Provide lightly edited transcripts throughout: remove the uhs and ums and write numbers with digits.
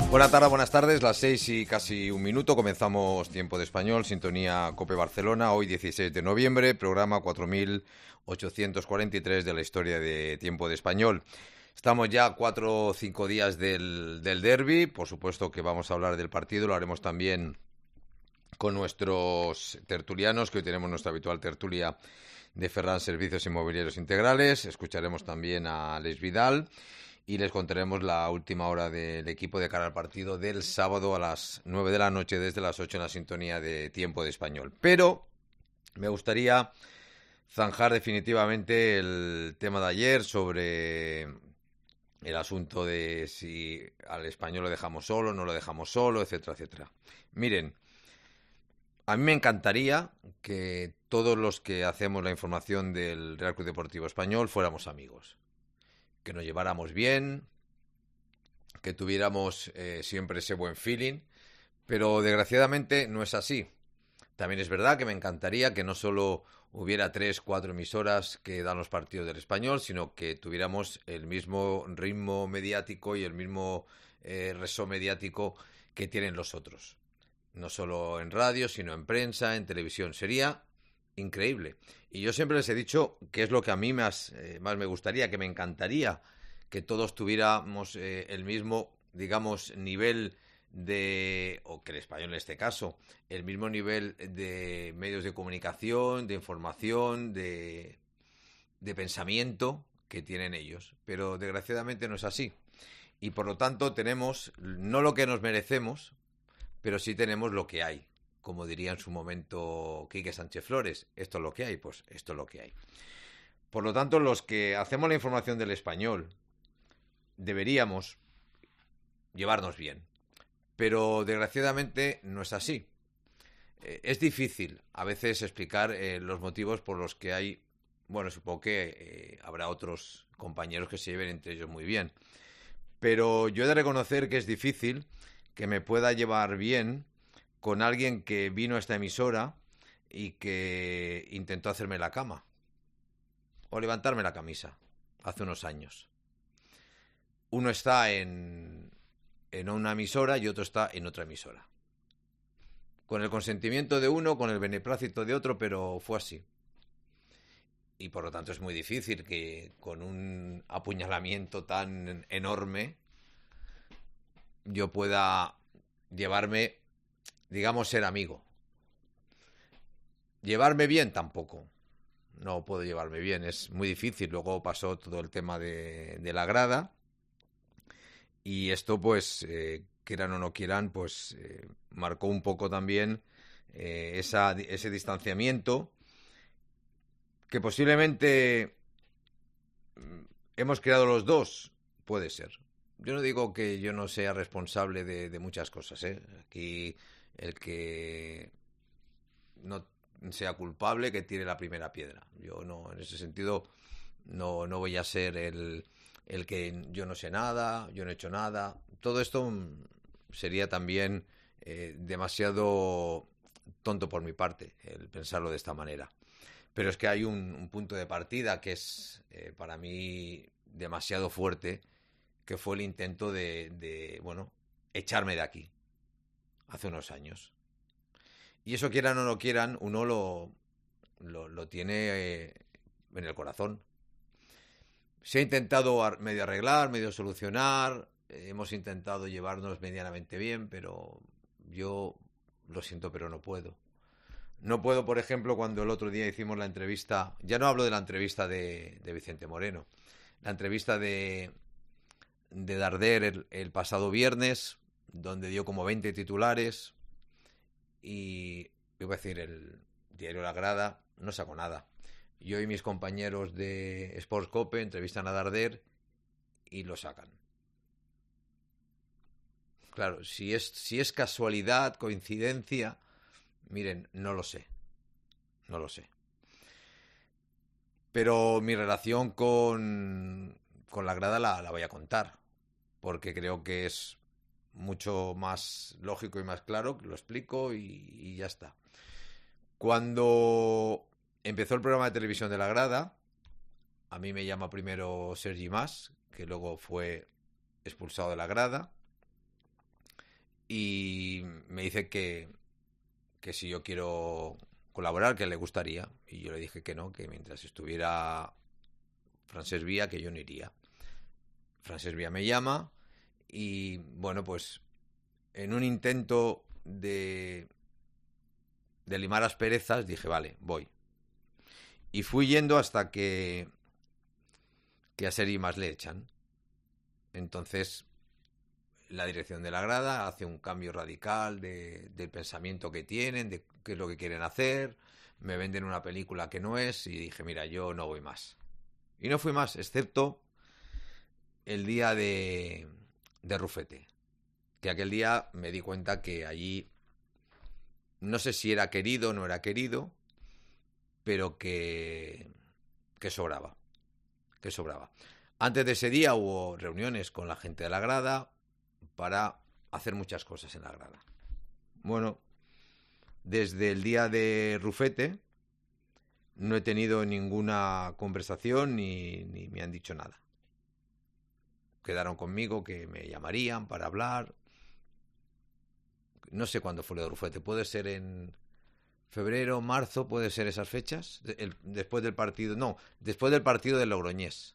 Buenas tardes, las 6 y casi un minuto, comenzamos Tiempo de Español, sintonía COPE Barcelona, hoy 16 de noviembre, programa 4843 de la historia de Tiempo de Español. Estamos ya a 4 o 5 días del derbi, por supuesto que vamos a hablar del partido, lo haremos también con nuestros tertulianos, que hoy tenemos nuestra habitual tertulia de Ferran Servicios Inmobiliarios Integrales, escucharemos también a Alex Vidal y les contaremos la última hora del equipo de cara al partido del sábado a las 9 de la noche, desde las 8 en la sintonía de Tiempo de Español. Pero me gustaría zanjar definitivamente el tema de ayer sobre el asunto de si al Español lo dejamos solo, no lo dejamos solo, etcétera, etcétera. Miren, a mí me encantaría que todos los que hacemos la información del Real Club Deportivo Español fuéramos amigos, que nos lleváramos bien, que tuviéramos siempre ese buen feeling, pero desgraciadamente no es así. También es verdad que me encantaría que no solo hubiera 3, 4 emisoras que dan los partidos del Español, sino que tuviéramos el mismo ritmo mediático y el mismo reso mediático que tienen los otros. No solo en radio, sino en prensa, en televisión. Sería increíble. Y yo siempre les he dicho que es lo que a mí más me gustaría, que me encantaría que todos tuviéramos el mismo, digamos, nivel de, o que el español en este caso, el mismo nivel de medios de comunicación, de información, de pensamiento que tienen ellos. Pero desgraciadamente no es así. Y por lo tanto tenemos no lo que nos merecemos, pero sí tenemos lo que hay. Como diría en su momento Quique Sánchez Flores, esto es lo que hay, pues esto es lo que hay. Por lo tanto, los que hacemos la información del español deberíamos llevarnos bien. Pero desgraciadamente no es así. Es difícil a veces explicar los motivos por los que hay, bueno, supongo que habrá otros compañeros que se lleven entre ellos muy bien. Pero yo he de reconocer que es difícil que me pueda llevar bien con alguien que vino a esta emisora y que intentó hacerme la cama o levantarme la camisa hace unos años. Uno está en una emisora y otro está en otra emisora. Con el consentimiento de uno, con el beneplácito de otro, pero fue así. Y por lo tanto es muy difícil que con un apuñalamiento tan enorme yo pueda llevarme, digamos, ser amigo. Llevarme bien tampoco. No puedo llevarme bien, es muy difícil. Luego pasó todo el tema de la grada. Y esto, pues, quieran o no quieran, pues marcó un poco también ese distanciamiento que posiblemente hemos creado los dos. Puede ser. Yo no digo que yo no sea responsable de muchas cosas, ¿eh? Aquí el que no sea culpable, que tire la primera piedra. Yo no, en ese sentido, no voy a ser el que yo no sé nada, yo no he hecho nada. Todo esto sería también demasiado tonto por mi parte, el pensarlo de esta manera. Pero es que hay un punto de partida que es para mí demasiado fuerte, que fue el intento de echarme de aquí, hace unos años. Y eso, quieran o no quieran, uno lo tiene en el corazón. Se ha intentado medio arreglar, medio solucionar, hemos intentado llevarnos medianamente bien, pero yo lo siento, pero no puedo. No puedo, por ejemplo, cuando el otro día hicimos la entrevista, ya no hablo de la entrevista de Vicente Moreno, la entrevista de Darder el pasado viernes, donde dio como 20 titulares y, iba a decir, el diario La Grada no sacó nada. Yo y mis compañeros de Sports Cope entrevistan a Darder y lo sacan. Claro, si es casualidad, coincidencia, miren, no lo sé. No lo sé. Pero mi relación con La Grada la voy a contar, porque creo que es mucho más lógico y más claro, lo explico y ya está. Cuando empezó el programa de televisión de La Grada, a mí me llama primero Sergi Mas, que luego fue expulsado de La Grada, y me dice que si yo quiero colaborar, que le gustaría. Y yo le dije que no, que mientras estuviera Francesc Via, que yo no iría. Francesc Via me llama y, bueno, pues en un intento de limar asperezas, dije, vale, voy. Y fui yendo hasta que a Sergi Mas le echan. Entonces, la dirección de la grada hace un cambio radical del pensamiento que tienen, de qué es lo que quieren hacer. Me venden una película que no es y dije, mira, yo no voy más. Y no fui más, excepto el día de Rufete. Que aquel día me di cuenta que allí, no sé si era querido o no era querido, pero que sobraba. Que sobraba. Antes de ese día hubo reuniones con la gente de la grada para hacer muchas cosas en la grada. Bueno, desde el día de Rufete no he tenido ninguna conversación ni me han dicho nada. Quedaron conmigo que me llamarían para hablar. No sé cuándo fue lo de Rufete. Puede ser en febrero, marzo, puede ser esas fechas. Después del partido. No, después del partido del Logroñés.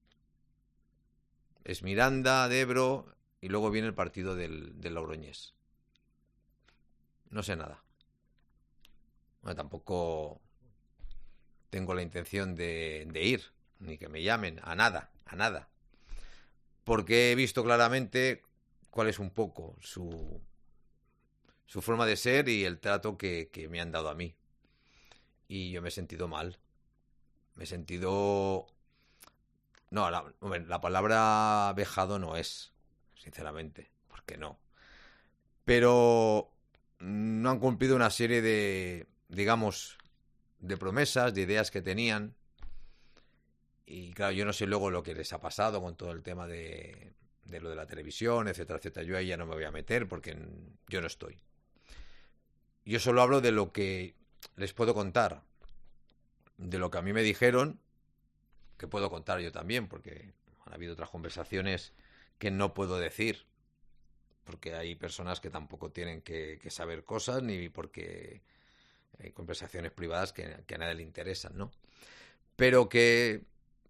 Es Miranda, Debro y luego viene el partido del Logroñés. No sé nada. Bueno, tampoco tengo la intención de ir, ni que me llamen, a nada. Porque he visto claramente cuál es un poco su forma de ser y el trato que me han dado a mí. Y yo me he sentido mal. Me he sentido... No, la palabra vejado no es, sinceramente, porque no. Pero no han cumplido una serie de, digamos, de promesas, de ideas que tenían. Y claro, yo no sé luego lo que les ha pasado con todo el tema de lo de la televisión, etcétera, etcétera. Yo ahí ya no me voy a meter porque yo no estoy. Yo solo hablo de lo que les puedo contar, de lo que a mí me dijeron, que puedo contar yo también, porque han habido otras conversaciones que no puedo decir, porque hay personas que tampoco tienen que saber cosas, ni porque hay conversaciones privadas que a nadie le interesan, ¿no? Pero que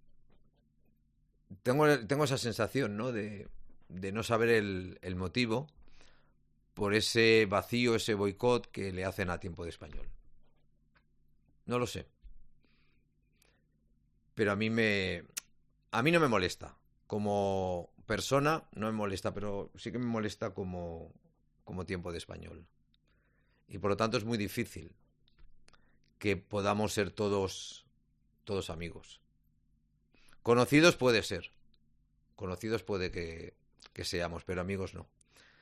tengo esa sensación, ¿no? De no saber el motivo por ese vacío, ese boicot que le hacen a Tiempo de Español. No lo sé. Pero a mí no me molesta. Como persona no me molesta, pero sí que me molesta como Tiempo de Español. Y por lo tanto es muy difícil que podamos ser todos amigos. Conocidos puede ser. Conocidos puede que seamos, pero amigos no.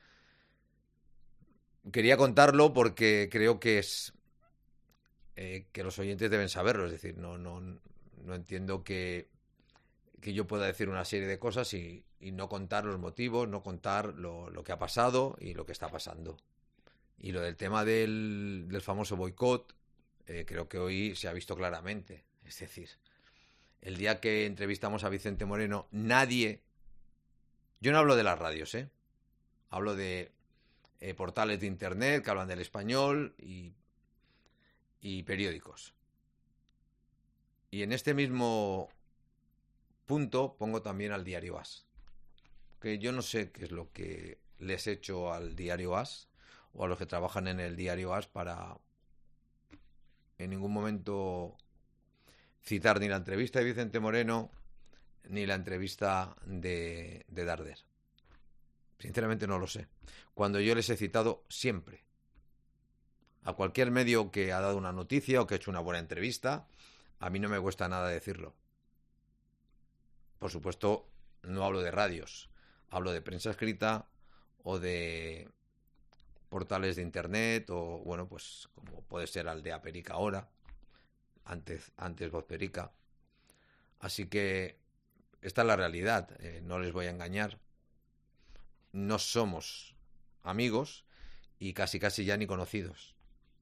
Quería contarlo porque creo que es que los oyentes deben saberlo. Es decir, no entiendo que yo pueda decir una serie de cosas y no contar los motivos, no contar lo que ha pasado y lo que está pasando. Y lo del tema del famoso boicot, creo que hoy se ha visto claramente. Es decir, el día que entrevistamos a Vicente Moreno, nadie... Yo no hablo de las radios, hablo de portales de internet que hablan del español y periódicos. Y en este mismo punto pongo también al diario AS. Que yo no sé qué es lo que les he hecho al diario AS o a los que trabajan en el diario AS para en ningún momento citar ni la entrevista de Vicente Moreno ni la entrevista de Darder. Sinceramente no lo sé. Cuando yo les he citado siempre. A cualquier medio que ha dado una noticia o que ha hecho una buena entrevista, a mí no me cuesta nada decirlo. Por supuesto, no hablo de radios. Hablo de prensa escrita o de portales de internet o, bueno, pues como puede ser Aldea Perica ahora, antes Voz Perica. Así que esta es la realidad, no les voy a engañar. No somos amigos y casi ya ni conocidos.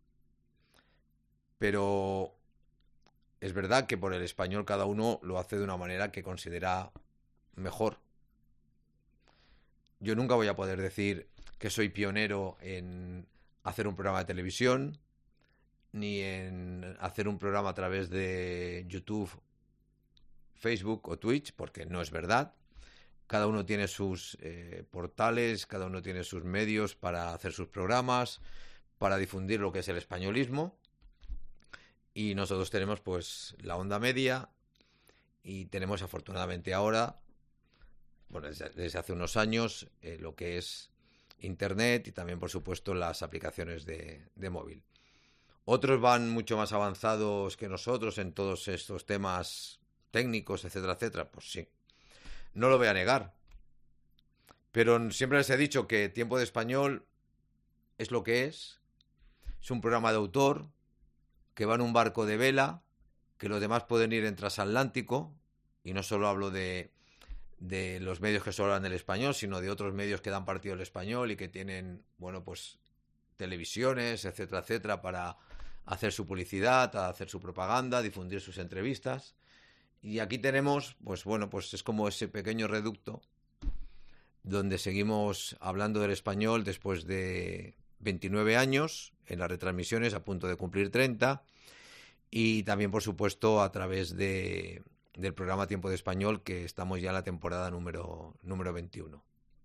Pero es verdad que por el español cada uno lo hace de una manera que considera mejor. Yo nunca voy a poder decir que soy pionero en hacer un programa de televisión, ni en hacer un programa a través de YouTube, Facebook o Twitch, porque no es verdad. Cada uno tiene sus portales, cada uno tiene sus medios para hacer sus programas, para difundir lo que es el españolismo. Y nosotros tenemos pues la onda media y tenemos afortunadamente ahora, bueno, desde hace unos años, lo que es Internet y también por supuesto las aplicaciones de móvil. Otros van mucho más avanzados que nosotros en todos estos temas técnicos, etcétera, etcétera. Pues sí, no lo voy a negar. Pero siempre les he dicho que Tiempo de Español es lo que es. Es un programa de autor que va en un barco de vela, que los demás pueden ir en transatlántico, y no solo hablo de los medios que solo hablan el español, sino de otros medios que dan partido al español y que tienen, bueno, pues televisiones, etcétera, etcétera, para hacer su publicidad, hacer su propaganda, difundir sus entrevistas. Y aquí tenemos, pues bueno, pues es como ese pequeño reducto donde seguimos hablando del español después de 29 años en las retransmisiones, a punto de cumplir 30, y también, por supuesto, a través del programa Tiempo de Español, que estamos ya en la temporada número 21.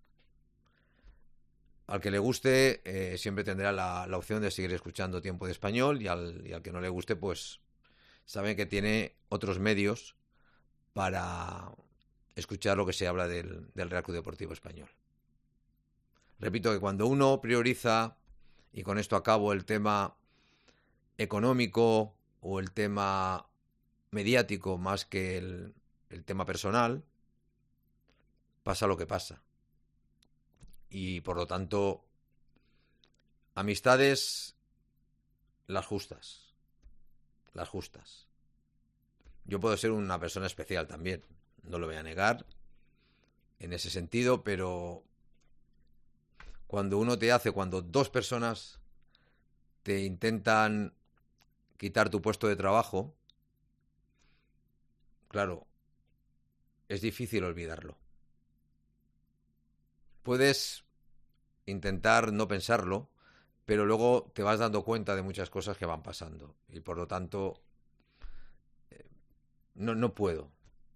Al que le guste, siempre tendrá la opción de seguir escuchando Tiempo de Español, y al que no le guste, pues saben que tiene otros medios para escuchar lo que se habla del Real Club Deportivo Español. Repito que cuando uno prioriza, y con esto acabo, el tema económico o el tema mediático más que el tema personal, pasa lo que pasa. Y por lo tanto, amistades las justas. Las justas. Yo puedo ser una persona especial también, no lo voy a negar en ese sentido, pero cuando cuando dos personas te intentan quitar tu puesto de trabajo, claro, es difícil olvidarlo. Puedes intentar no pensarlo, pero luego te vas dando cuenta de muchas cosas que van pasando y por lo tanto no puedo.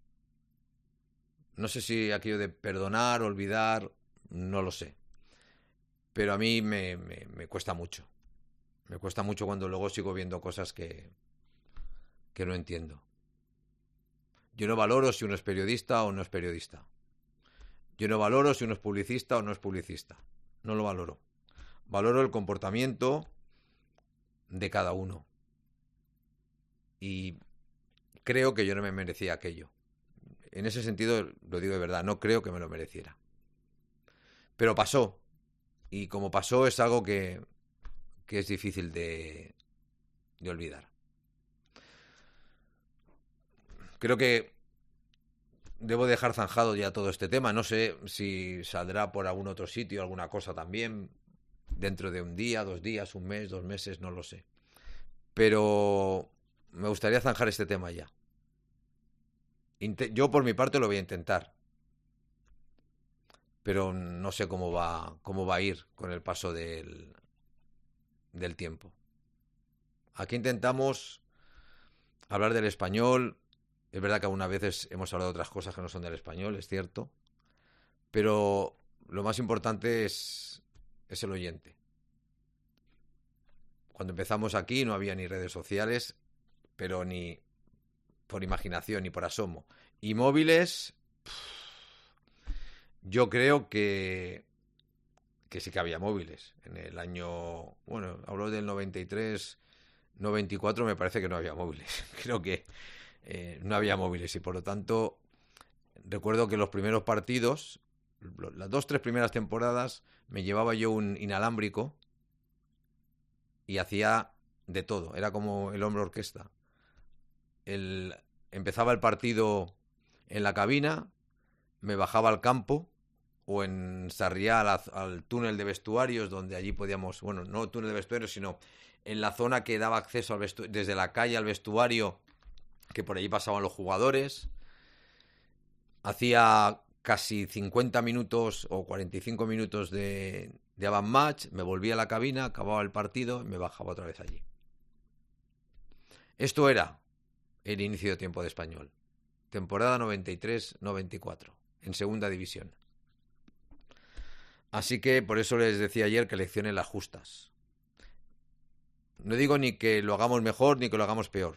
No sé si aquello de perdonar, olvidar, no lo sé. Pero a mí me cuesta mucho. Me cuesta mucho cuando luego sigo viendo cosas que no entiendo. Yo no valoro si uno es periodista o no es periodista. Yo no valoro si uno es publicista o no es publicista. No lo valoro. Valoro el comportamiento de cada uno. Y creo que yo no me merecía aquello. En ese sentido, lo digo de verdad, no creo que me lo mereciera. Pero pasó. Y como pasó, es algo que es difícil de olvidar. Creo que debo dejar zanjado ya todo este tema. No sé si saldrá por algún otro sitio, alguna cosa también, dentro de un día, 2 días, 1 mes, 2 meses, no lo sé. Pero me gustaría zanjar este tema ya. Yo por mi parte lo voy a intentar, pero no sé cómo va a ir con el paso del tiempo. Aquí intentamos hablar del español. Es verdad que algunas veces hemos hablado de otras cosas que no son del español, es cierto, pero lo más importante es el oyente. Cuando empezamos aquí no había ni redes sociales, pero ni por imaginación ni por asomo. Y móviles, yo creo que sí que había móviles. En el año, bueno, hablo del 93, 94, me parece que no había móviles. Creo que no había móviles y por lo tanto recuerdo que los primeros partidos, las 2-3 primeras temporadas, me llevaba yo un inalámbrico y hacía de todo. Era como el hombre orquesta. Empezaba el partido en la cabina, me bajaba al campo o en Sarriá al túnel de vestuarios, donde allí podíamos, bueno, no túnel de vestuarios, sino en la zona que daba acceso al desde la calle al vestuario, que por allí pasaban los jugadores. Hacía casi 50 minutos o 45 minutos de daban match, me volvía a la cabina, acababa el partido y me bajaba otra vez allí. Esto era el inicio de Tiempo de Español. Temporada 93-94, en segunda división. Así que por eso les decía ayer que lecciones las justas. No digo ni que lo hagamos mejor ni que lo hagamos peor,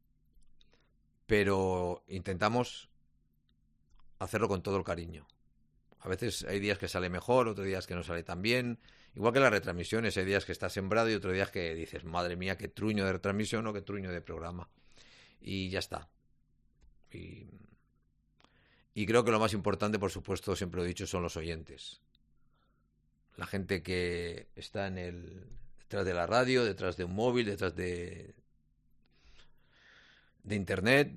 pero intentamos hacerlo con todo el cariño. A veces hay días que sale mejor, otros días que no sale tan bien. Igual que las retransmisiones, hay días que está sembrado y otros días que dices, madre mía, qué truño de retransmisión o qué truño de programa. Y ya está. Y creo que lo más importante, por supuesto, siempre lo he dicho, son los oyentes. La gente que está detrás de la radio, detrás de un móvil, detrás de internet,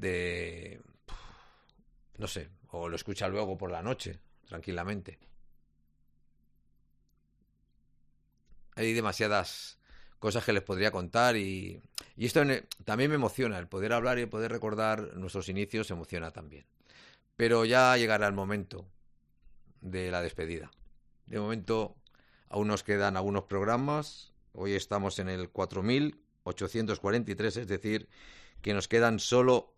no sé, o lo escucha luego por la noche, tranquilamente. Hay demasiadas cosas que les podría contar y esto también me emociona, el poder hablar y el poder recordar nuestros inicios se emociona también. Pero ya llegará el momento de la despedida. De momento aún nos quedan algunos programas. Hoy estamos en el 4843, es decir, que nos quedan solo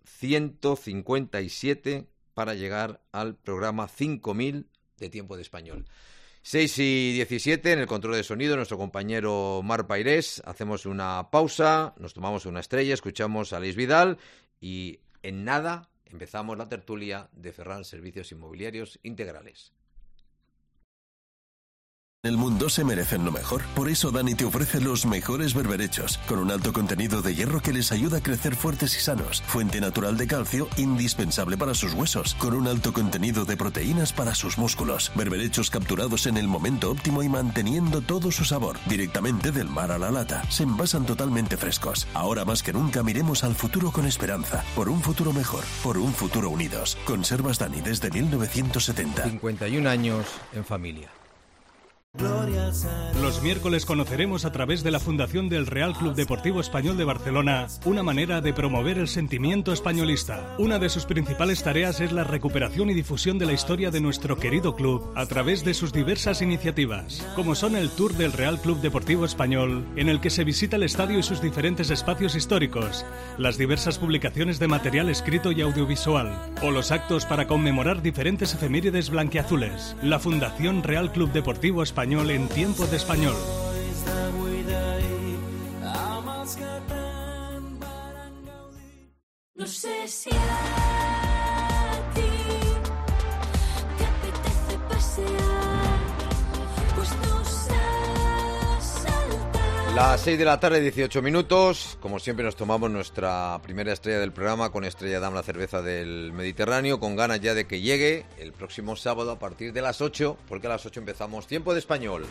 157 para llegar al programa 5000 de Tiempo de Español. 6:17 en el control de sonido, nuestro compañero Mar Pairés. Hacemos una pausa, nos tomamos una estrella, escuchamos a Luis Vidal y en nada empezamos la tertulia de Ferran Servicios Inmobiliarios Integrales. El mundo se merecen lo mejor. Por eso Dani te ofrece los mejores berberechos, con un alto contenido de hierro que les ayuda a crecer fuertes y sanos. Fuente natural de calcio, indispensable para sus huesos, con un alto contenido de proteínas para sus músculos. Berberechos capturados en el momento óptimo y manteniendo todo su sabor, directamente del mar a la lata. Se envasan totalmente frescos. Ahora más que nunca miremos al futuro con esperanza. Por un futuro mejor, por un futuro unidos. Conservas Dani desde 1970. 51 años en familia. Los miércoles conoceremos a través de la Fundación del Real Club Deportivo Español de Barcelona una manera de promover el sentimiento españolista. Una de sus principales tareas es la recuperación y difusión de la historia de nuestro querido club a través de sus diversas iniciativas, como son el Tour del Real Club Deportivo Español, en el que se visita el estadio y sus diferentes espacios históricos, las diversas publicaciones de material escrito y audiovisual, o los actos para conmemorar diferentes efemérides blanquiazules. La Fundación Real Club Deportivo Español en Tiempo de Español. No sé si a ti te apetece pasear, pues nos asaltar. Las 6 de la tarde, 18 minutos. Como siempre nos tomamos nuestra primera estrella del programa con Estrella Damm, la cerveza del Mediterráneo, con ganas ya de que llegue el próximo sábado a partir de las 8, porque a las 8 empezamos Tiempo de Español.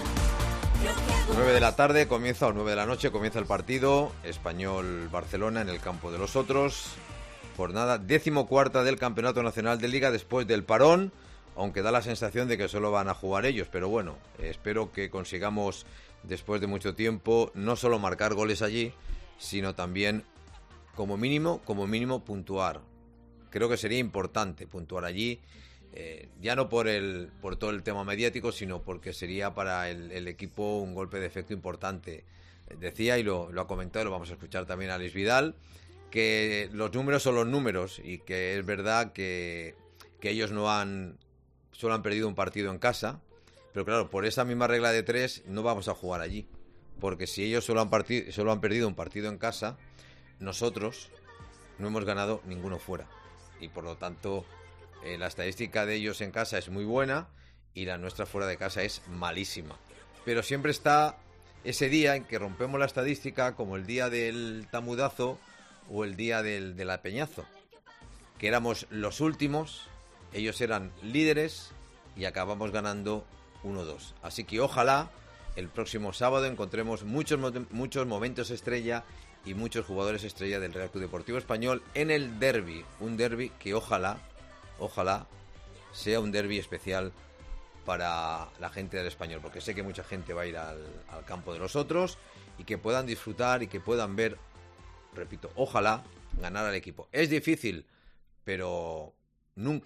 9 de la tarde comienza, o 9 de la noche comienza el partido Español-Barcelona en el campo de los Otros. Jornada 14ª del Campeonato Nacional de Liga después del parón, aunque da la sensación de que solo van a jugar ellos, pero bueno, espero que consigamos después de mucho tiempo no solo marcar goles allí, sino también como mínimo puntuar. Creo que sería importante puntuar allí, ya no por todo el tema mediático, sino porque sería para el equipo un golpe de efecto importante. Decía, y lo ha comentado, lo vamos a escuchar también a Luis Vidal, que los números son los números y que es verdad que ellos solo han perdido un partido en casa, pero claro, por esa misma regla de 3 no vamos a jugar allí, porque si ellos solo han perdido un partido en casa, nosotros no hemos ganado ninguno fuera, y por lo tanto la estadística de ellos en casa es muy buena y la nuestra fuera de casa es malísima. Pero siempre está ese día en que rompemos la estadística, como el día del Tamudazo o el día del Apeñazo, que éramos los últimos, ellos eran líderes y acabamos ganando 1-2. Así que ojalá el próximo sábado encontremos muchos momentos estrella y muchos jugadores estrella del Real Club Deportivo Español en el derbi, un derbi que ojalá sea un derbi especial para la gente del Español, porque sé que mucha gente va a ir al campo de los Otros y que puedan disfrutar y que puedan ver, repito, ojalá ganar al equipo. Es difícil, pero nunca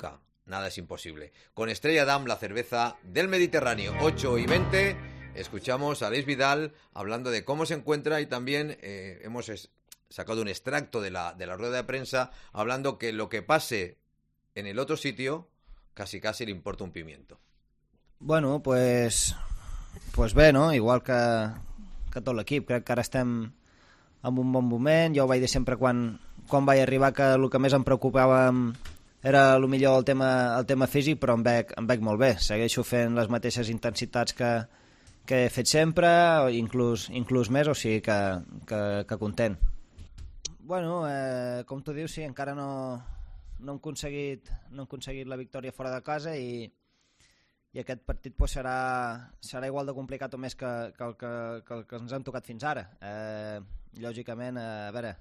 nada es imposible. Con Estrella Damm, la cerveza del Mediterráneo, 8:20, escuchamos a Aleix Vidal hablando de cómo se encuentra y también hemos sacado un extracto de la rueda de prensa hablando que lo que pase en el otro sitio casi le importa un pimiento. Bueno, pues bé, no? Igual que tot l'equip. Crec que ara estem en un bon moment. Jo ho vaig dir sempre quan vaig arribar que el que més em preocupava era millor el tema físic, però em veig molt bé. Segueixo fent les mateixes intensitats que he fet sempre, inclús més, o sigui que content. Bueno, com tu dius, sí, encara no hem aconseguit la victòria fora de casa i aquest partit pues, serà igual de complicat o més que el que ens han tocat fins ara. Lògicament, a veure,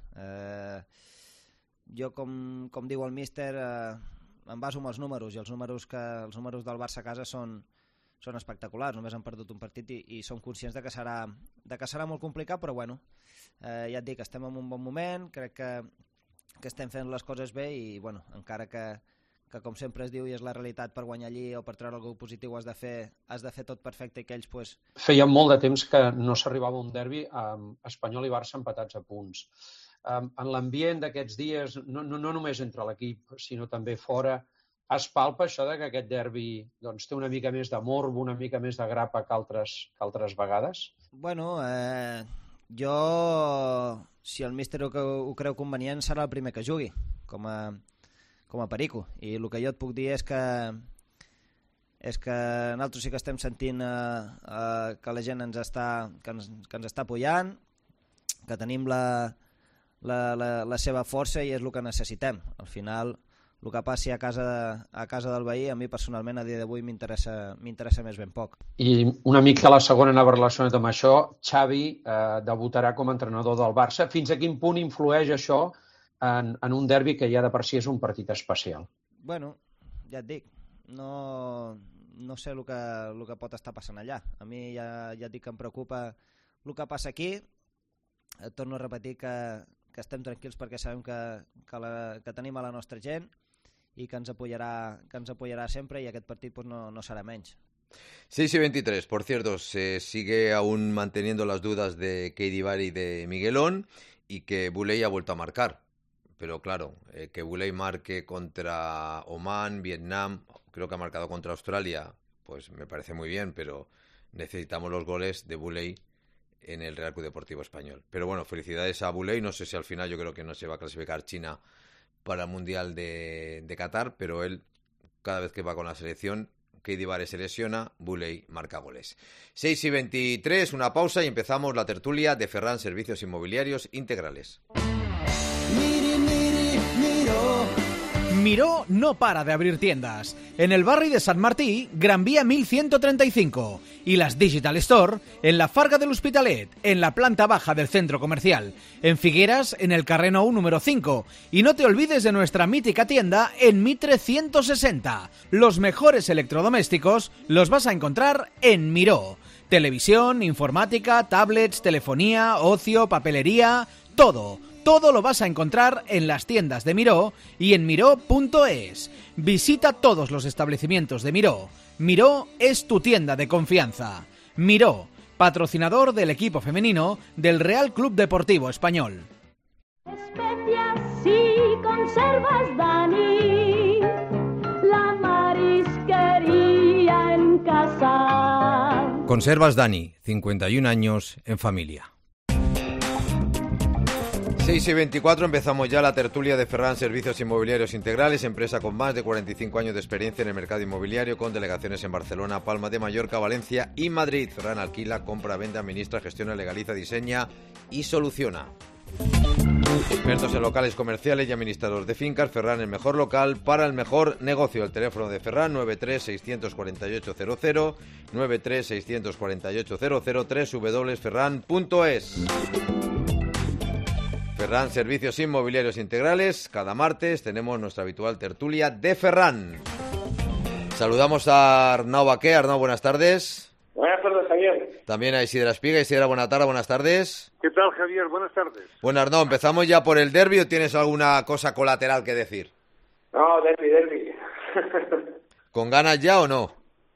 jo com diu el míster em baso en els números, i els números del Barça a casa són espectaculars. Només han perdut un partit i som conscients de que serà molt complicat, però bueno, ja et dic, estem en un bon moment, crec que estem fent les coses bé i bueno, encara que com sempre es diu i és la realitat, per guanyar allí o per treure algú positiu has de fer tot perfecte i que ells pues... Feia molt de temps que no s'arribava a un derbi amb Espanyol i Barça empatats a punts. En l'ambient d'aquests dies, no només entre l'equip, sinó també fora, es palpa això de que aquest derbi doncs, té una mica més de morbo, una mica més de grapa que altres vegades? Bueno, jo, si el míster ho creu convenient, serà el primer que jugui, com a perico. I el que jo et puc dir és que nosaltres sí que estem sentint que la gent ens està apoyant, que tenim la seva força i és el que necessitem. Al final, el que passi a casa del veí, a mi personalment a dia d'avui m'interessa més ben poc. I una mica la segona anava relacionat amb això. Xavi debutarà com a entrenador del Barça. Fins a quin punt influeix això en un derbi que ja de per si és un partit especial? Bueno, ja et dic, no sé el que pot estar passant allà. A mi ja et dic que em preocupa el que passa aquí. Et torno a repetir que estem tranquils perquè sabem que tenim a la nostra gent i que ens apoyará sempre, y aquest partit pues, no será menys. 6:23, por cierto, se sigue aún manteniendo las dudas de Keidi Bar y de Miguelón, y que Boulay ha vuelto a marcar. Pero claro, que Boulay marque contra Oman, Vietnam, creo que ha marcado contra Australia, pues me parece muy bien, pero necesitamos los goles de Boulay en el Real Club Deportivo Español. Pero bueno, felicidades a Boulay. No sé si al final, yo creo que no se va a clasificar China para el Mundial de Qatar, pero él, cada vez que va con la selección, Keidi Bar se lesiona, Boulay marca goles. 6:23, una pausa y empezamos la tertulia de Ferran Servicios Inmobiliarios Integrales. Miró no para de abrir tiendas. En el barrio de Sant Martí, Gran Vía 1135. Y las Digital Store en la Farga del Hospitalet, en la planta baja del centro comercial. En Figueras, en el carrer Nou número 5. Y no te olvides de nuestra mítica tienda en Mitre 160. Los mejores electrodomésticos los vas a encontrar en Miró. Televisión, informática, tablets, telefonía, ocio, papelería, todo. Todo lo vas a encontrar en las tiendas de Miró y en miró.es. Visita todos los establecimientos de Miró. Miró es tu tienda de confianza. Miró, patrocinador del equipo femenino del Real Club Deportivo Español. Especias y conservas, Dani, la marisquería en casa. Conservas Dani, 51 años en familia. 6:24, empezamos ya la tertulia de Ferran Servicios Inmobiliarios Integrales, empresa con más de 45 años de experiencia en el mercado inmobiliario, con delegaciones en Barcelona, Palma de Mallorca, Valencia y Madrid. Ferran alquila, compra, vende, administra, gestiona, legaliza, diseña y soluciona. Expertos en locales comerciales y administradores de fincas, Ferran, el mejor local para el mejor negocio. El teléfono de Ferran, 93-648-00, 93-648-00, www.ferran.es. Ferran Servicios Inmobiliarios Integrales. Cada martes tenemos nuestra habitual tertulia de Ferran. Saludamos a Arnau Baqué. Arnau, buenas tardes. Buenas tardes, Javier. También a Isidra Espiga. Isidra, buenas tardes. ¿Qué tal, Javier? Buenas tardes. Bueno, Arnau, ¿empezamos ya por el derbi o tienes alguna cosa colateral que decir? No, derbi. ¿Con ganas ya o no?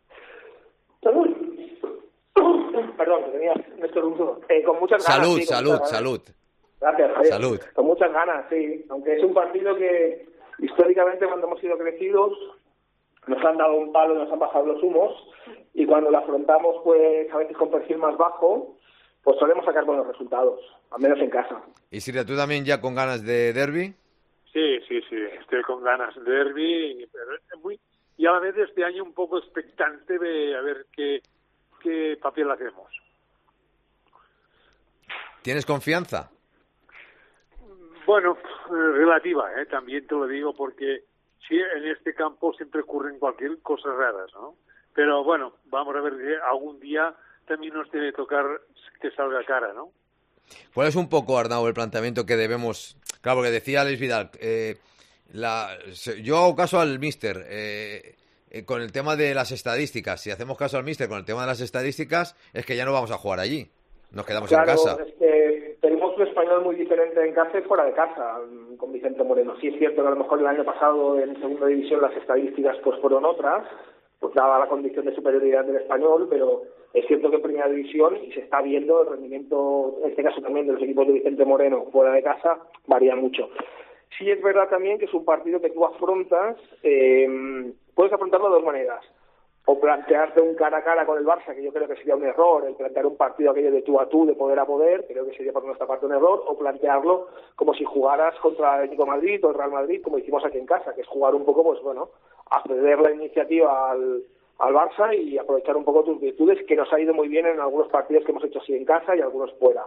Perdón, que tenía un estornudo. Con muchas ganas. Salud, sí, salud. Gracias, Javier. Salud. Con muchas ganas, sí. Aunque es un partido que históricamente cuando hemos sido crecidos nos han dado un palo, nos han bajado los humos, y cuando lo afrontamos pues a veces con perfil más bajo, pues solemos sacar buenos resultados, al menos en casa. ¿Y Siria, tú también ya con ganas de derbi? Sí, estoy con ganas de derbi, y a la vez este año un poco expectante de a ver qué papel hacemos. ¿Tienes confianza? Bueno, relativa, también te lo digo, porque sí, en este campo siempre ocurren cualquier cosas raras, ¿no? Pero bueno, vamos a ver que algún día también nos debe tocar que salga cara, ¿no? ¿Cuál es un poco, Arnau, el planteamiento que debemos? Claro, porque decía Alex Vidal, yo hago caso al míster con el tema de las estadísticas. Si hacemos caso al míster con el tema de las estadísticas, es que ya no vamos a jugar allí. Nos quedamos en casa. Es que tenemos un español muy diferente en casa y fuera de casa, con Vicente Moreno. Sí es cierto que a lo mejor el año pasado en segunda división las estadísticas pues fueron otras, pues daba la condición de superioridad del español, pero es cierto que en primera división, y se está viendo, el rendimiento, en este caso también de los equipos de Vicente Moreno fuera de casa, varía mucho. Sí es verdad también que es un partido que tú afrontas, puedes afrontarlo de dos maneras. O plantearte un cara a cara con el Barça, que yo creo que sería un error, el plantear un partido aquello de tú a tú, de poder a poder, creo que sería por nuestra parte un error, o plantearlo como si jugaras contra el Atlético de Madrid o el Real Madrid, como hicimos aquí en casa, que es jugar un poco, pues bueno, a ceder la iniciativa al Barça y aprovechar un poco tus virtudes, que nos ha ido muy bien en algunos partidos que hemos hecho así en casa y algunos fuera.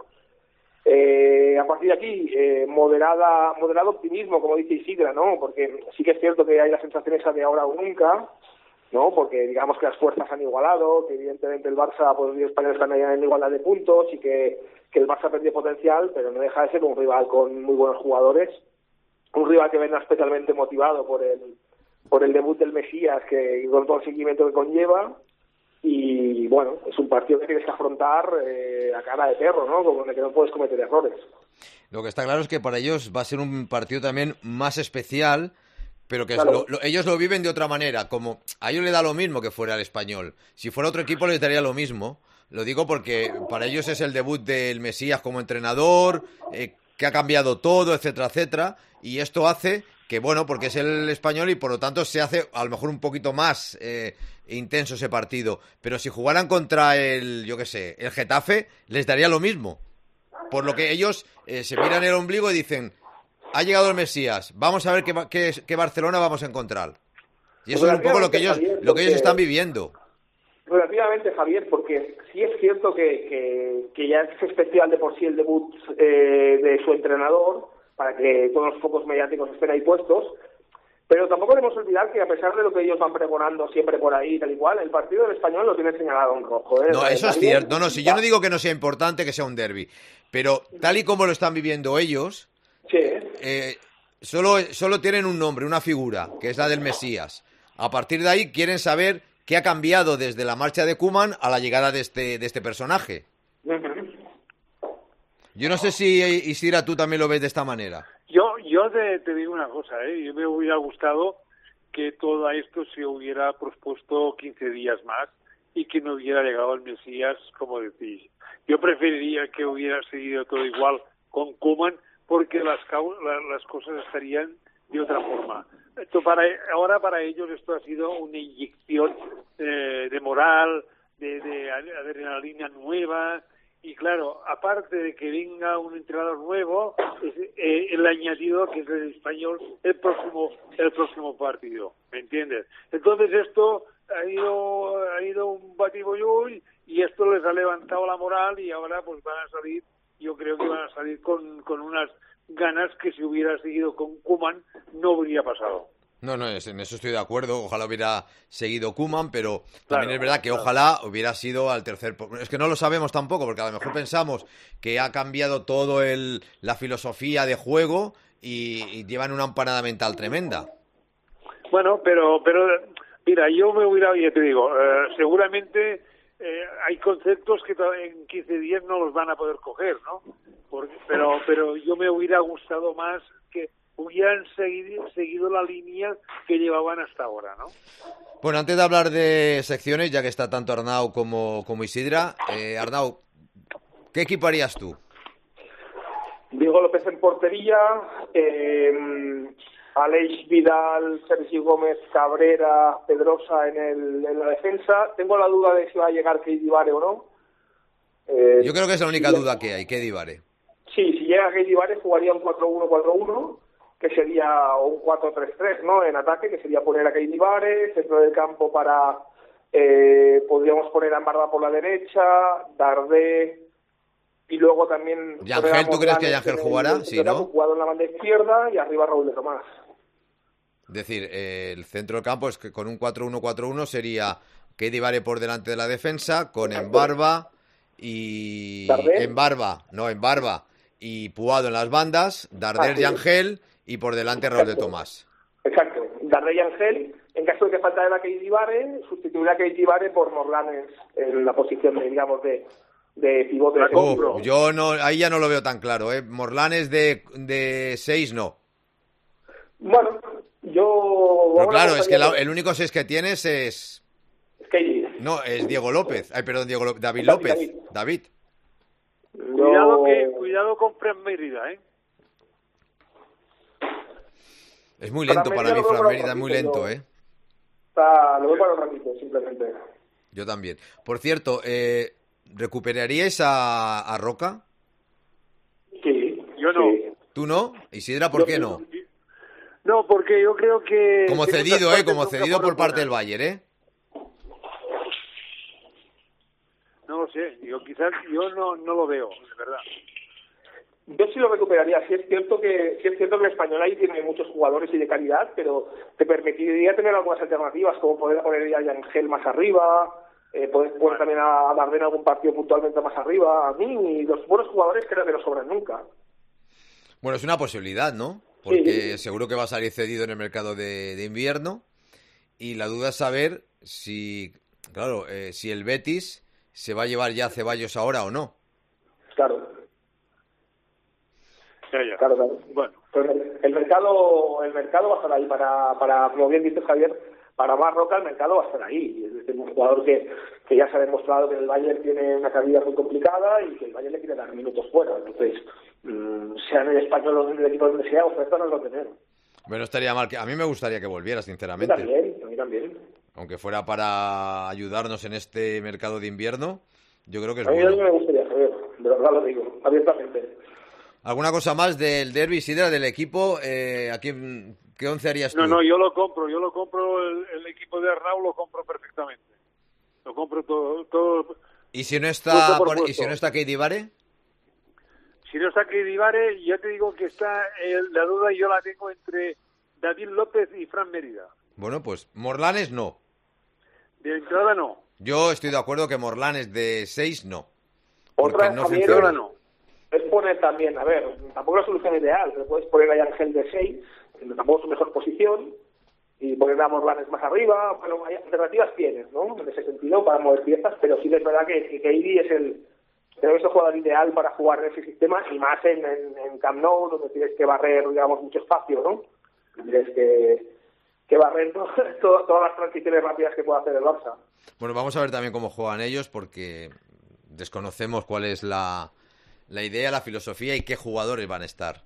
A partir de aquí, moderado optimismo, como dice Isidra, ¿no? Porque sí que es cierto que hay la sensación esa de ahora o nunca, ¿no? Porque digamos que las fuerzas han igualado, que evidentemente el Barça, pues los españoles están allá en igualdad de puntos y que el Barça perdió potencial, pero no deja de ser un rival con muy buenos jugadores, un rival que venga especialmente motivado por el debut del Mesías, que con todo el seguimiento que conlleva, y bueno, es un partido que tienes que afrontar a cara de perro, ¿no? Con el que no puedes cometer errores. Lo que está claro es que para ellos va a ser un partido también más especial, pero que claro, ellos lo viven de otra manera, como a ellos les da lo mismo que fuera el Español. Si fuera otro equipo les daría lo mismo. Lo digo porque para ellos es el debut del Mesías como entrenador, que ha cambiado todo, etcétera, etcétera, y esto hace que, bueno, porque es el Español y por lo tanto se hace a lo mejor un poquito más intenso ese partido. Pero si jugaran contra el Getafe, les daría lo mismo. Por lo que ellos se miran el ombligo y dicen: ha llegado el Mesías, vamos a ver qué Barcelona vamos a encontrar. Y eso es un poco lo que ellos están viviendo. Relativamente, Javier, porque sí es cierto que ya es especial de por sí el debut de su entrenador, para que todos los focos mediáticos estén ahí puestos, pero tampoco debemos olvidar que a pesar de lo que ellos van pregonando siempre por ahí, tal y cual, el partido del Español lo tiene señalado en rojo. No, eso es cierto. No, si yo no digo que no sea importante que sea un derbi, pero tal y como lo están viviendo ellos, sí. Solo tienen un nombre, una figura, que es la del Mesías. A partir de ahí quieren saber qué ha cambiado desde la marcha de Koeman a la llegada de este personaje. Yo no sé si, Isidra, tú también lo ves de esta manera. Yo te digo una cosa, yo me hubiera gustado que todo esto se hubiera pospuesto 15 días más y que no hubiera llegado el Mesías, como decís. Yo preferiría que hubiera seguido todo igual con Koeman, porque las cosas estarían de otra forma. Ahora para ellos esto ha sido una inyección de moral, de adrenalina nueva, y claro, aparte de que venga un entrenador nuevo, el añadido que es el Español el próximo partido, ¿me entiendes? Entonces esto ha ido un batibollón y esto les ha levantado la moral y ahora pues van a salir, yo creo que van a salir con unas ganas que si hubiera seguido con Koeman no habría pasado. No, en eso estoy de acuerdo. Ojalá hubiera seguido Koeman, pero también es verdad que ojalá hubiera sido al tercer... Es que no lo sabemos tampoco, porque a lo mejor pensamos que ha cambiado todo la filosofía de juego y llevan una empanada mental tremenda. Bueno, pero mira, yo me hubiera... Ya te digo, seguramente hay conceptos que en 15 días no los van a poder coger, ¿no? Pero yo me hubiera gustado más hubieran seguido la línea que llevaban hasta ahora, ¿no? Bueno, antes de hablar de secciones, ya que está tanto Arnau como Isidra, Arnau, ¿qué equipo harías tú? Diego López en portería, Aleix Vidal, Sergi Gómez, Cabrera, Pedrosa en la defensa. Tengo la duda de si va a llegar Keidi Vare o no. Yo creo que es la única duda que hay, Keidi Vare. Sí, si llega Keidi Vare jugaría un 4-1-4-1, que sería un 4-3-3, ¿no? En ataque, que sería poner a Keidi Vare, centro del campo para... podríamos poner a Embarba por la derecha, Dardé... Y luego también... ¿Yangel, tú crees que Yangel jugará? Sí, ¿no? Jugado en la banda izquierda y arriba Raúl de Tomás. Es decir, el centro del campo es que con un 4-1-4-1 sería Keidi Vare por delante de la defensa, con Embarba y... ¿Dardé? Embarba y Puado en las bandas, Dardé y Yangel y por delante Raúl de Tomás. Exacto. Dardé y Yangel, en caso de que faltara Keidi Vare, sustituirá a Keidi Vare por Morlanes en la posición, digamos, de pivote de centro. Yo no, ahí ya no lo veo tan claro, ¿eh? Morlanes de 6 no. Bueno, yo... Pero claro, es que el único 6 que tienes es... Es Keidi. No, es Diego López. Ay, perdón, David López. David. Cuidado con Fran Mérida, ¿eh? Es muy lento para mí, Fran Mérida, es muy lento, ¿eh? Lo voy para un ratito, simplemente. Yo también. Por cierto, ¿recuperaríais a Roca? Sí. Yo no. Sí. ¿Tú no? Isidra, ¿por qué no? No, porque yo creo que... Como cedido, como cedido por parte del Bayern, ¿eh? No lo sé, yo no lo veo, de verdad. Yo sí lo recuperaría. Sí es cierto que el Español ahí tiene muchos jugadores y de calidad, pero te permitiría tener algunas alternativas, como poder poner a Yangel más arriba, poder poner también a Dardé en algún partido puntualmente más arriba. A mí, los buenos jugadores creo que no sobran nunca. Bueno, es una posibilidad, ¿no? Porque sí. Seguro que va a salir cedido en el mercado de invierno. Y la duda es saber si, claro, si el Betis se va a llevar ya a Ceballos ahora o no. Claro. Ya. Claro. Bueno. Pero el mercado va a estar ahí para como bien dice Javier, para más Roca el mercado va a estar ahí. Es decir, un jugador que ya se ha demostrado que el Bayern tiene una carrera muy complicada y que el Bayern le quiere dar minutos fuera. Entonces, sea en el Español o en el equipo donde sea, oferta no lo tener. Bueno, estaría mal. A mí me gustaría que volviera, sinceramente. A mí también. Aunque fuera para ayudarnos en este mercado de invierno, yo creo que es bueno. bueno. A mí me gustaría, Javier, de verdad lo digo, abiertamente. ¿Alguna cosa más del derbi, Isidra, del equipo? ¿Qué once harías tú? No, yo lo compro, el equipo de Arnau lo compro perfectamente. Lo compro todo. ¿Y si no está Keidi Vare? Si no está Keidi Vare, ya te digo que está la duda yo la tengo entre David López y Fran Mérida. Bueno, pues Morlanes no. De entrada no. Yo estoy de acuerdo que Morlanes de 6 no. Otra no también funciona. No. Es poner también, a ver, tampoco es la solución ideal, pero puedes poner a Yangel de 6, tampoco es su mejor posición, y poner a Morlanes más arriba. Bueno, hay alternativas tienes, ¿no? En ese sentido, para mover piezas, pero sí que es verdad que Keidi es el jugador ideal para jugar en ese sistema, y más en Camp Nou, donde tienes que barrer, digamos, mucho espacio, ¿no? Tienes que barrer todas las transiciones rápidas que pueda hacer el Barça. Bueno, vamos a ver también cómo juegan ellos, porque desconocemos cuál es la idea, la filosofía y qué jugadores van a estar.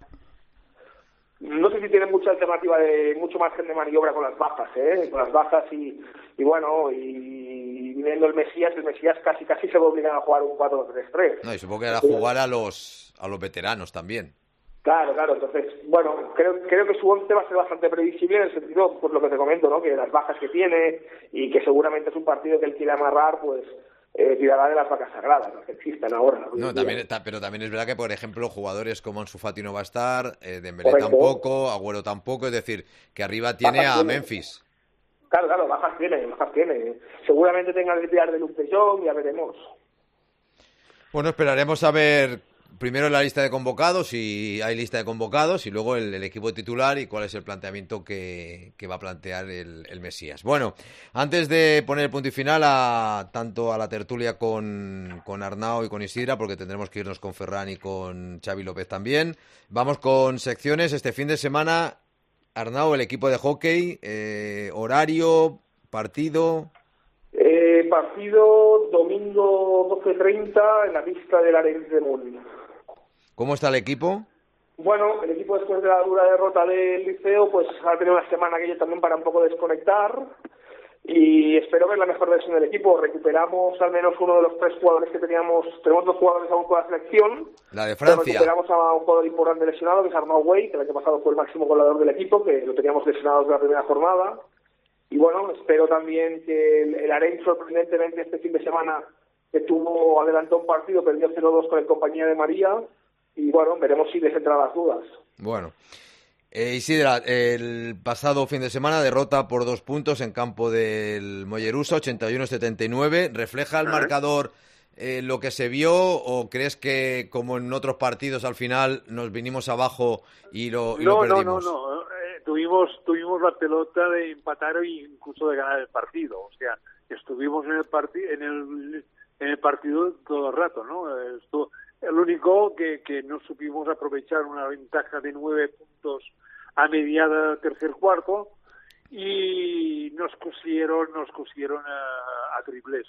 No sé si tienen mucha alternativa mucho margen de maniobra con las bajas, con las bajas y bueno, y viniendo el Mesías casi se va a obligar a jugar un 4-3-3. No, y supongo que hará jugar a los veteranos también. Claro, entonces, bueno, creo que su once va a ser bastante previsible en el sentido, pues lo que te comento, ¿no? Que las bajas que tiene y que seguramente es un partido que él quiere amarrar, pues tirará de las vacas sagradas, las que existan ahora. No, pero también es verdad que, por ejemplo, jugadores como Ansu Fati no va a estar, Dembélé Correcto. tampoco, Agüero tampoco, es decir, que arriba tiene Bajas a tiene. Memphis. Claro, bajas tiene. Seguramente tenga que tirar de Luke de Jong, ya veremos. Bueno, esperaremos a ver primero la lista de convocados, si hay lista de convocados, y luego el equipo titular y cuál es el planteamiento que va a plantear el Mesías. Bueno, antes de poner el punto y final tanto a la tertulia con Arnau y con Isidra, porque tendremos que irnos con Ferran y con Xavi López también, vamos con secciones. Este fin de semana, Arnau, el equipo de hockey, horario, partido... Partido domingo 12:30 en la pista del Arenys de Munt. ¿Cómo está el equipo? Bueno, el equipo después de la dura derrota del Liceo, pues ha tenido una semana aquella también para un poco desconectar y espero ver la mejor versión del equipo. Recuperamos al menos uno de los 3 jugadores que tenemos 2 jugadores aún con la selección. La de Francia. Recuperamos a un jugador importante lesionado, que es Arnau Güell, que el año pasado fue el máximo goleador del equipo, que lo teníamos lesionado desde la primera jornada. Y bueno, espero también que el Arenys, sorprendentemente, este fin de semana adelantó un partido, perdió 0-2 con el Compañía de María, y bueno, veremos si les entran las dudas. Bueno, Isidra, el pasado fin de semana derrota por 2 puntos en campo del Mollerusa, 81-79. ¿Refleja el marcador lo que se vio, o crees que, como en otros partidos, al final nos vinimos abajo y lo perdimos? No. Tuvimos la pelota de empatar e incluso de ganar el partido. O sea, estuvimos en el partido todo el rato, ¿no? El único que no supimos aprovechar una ventaja de 9 puntos a mediada tercer cuarto, y nos cosieron a triples.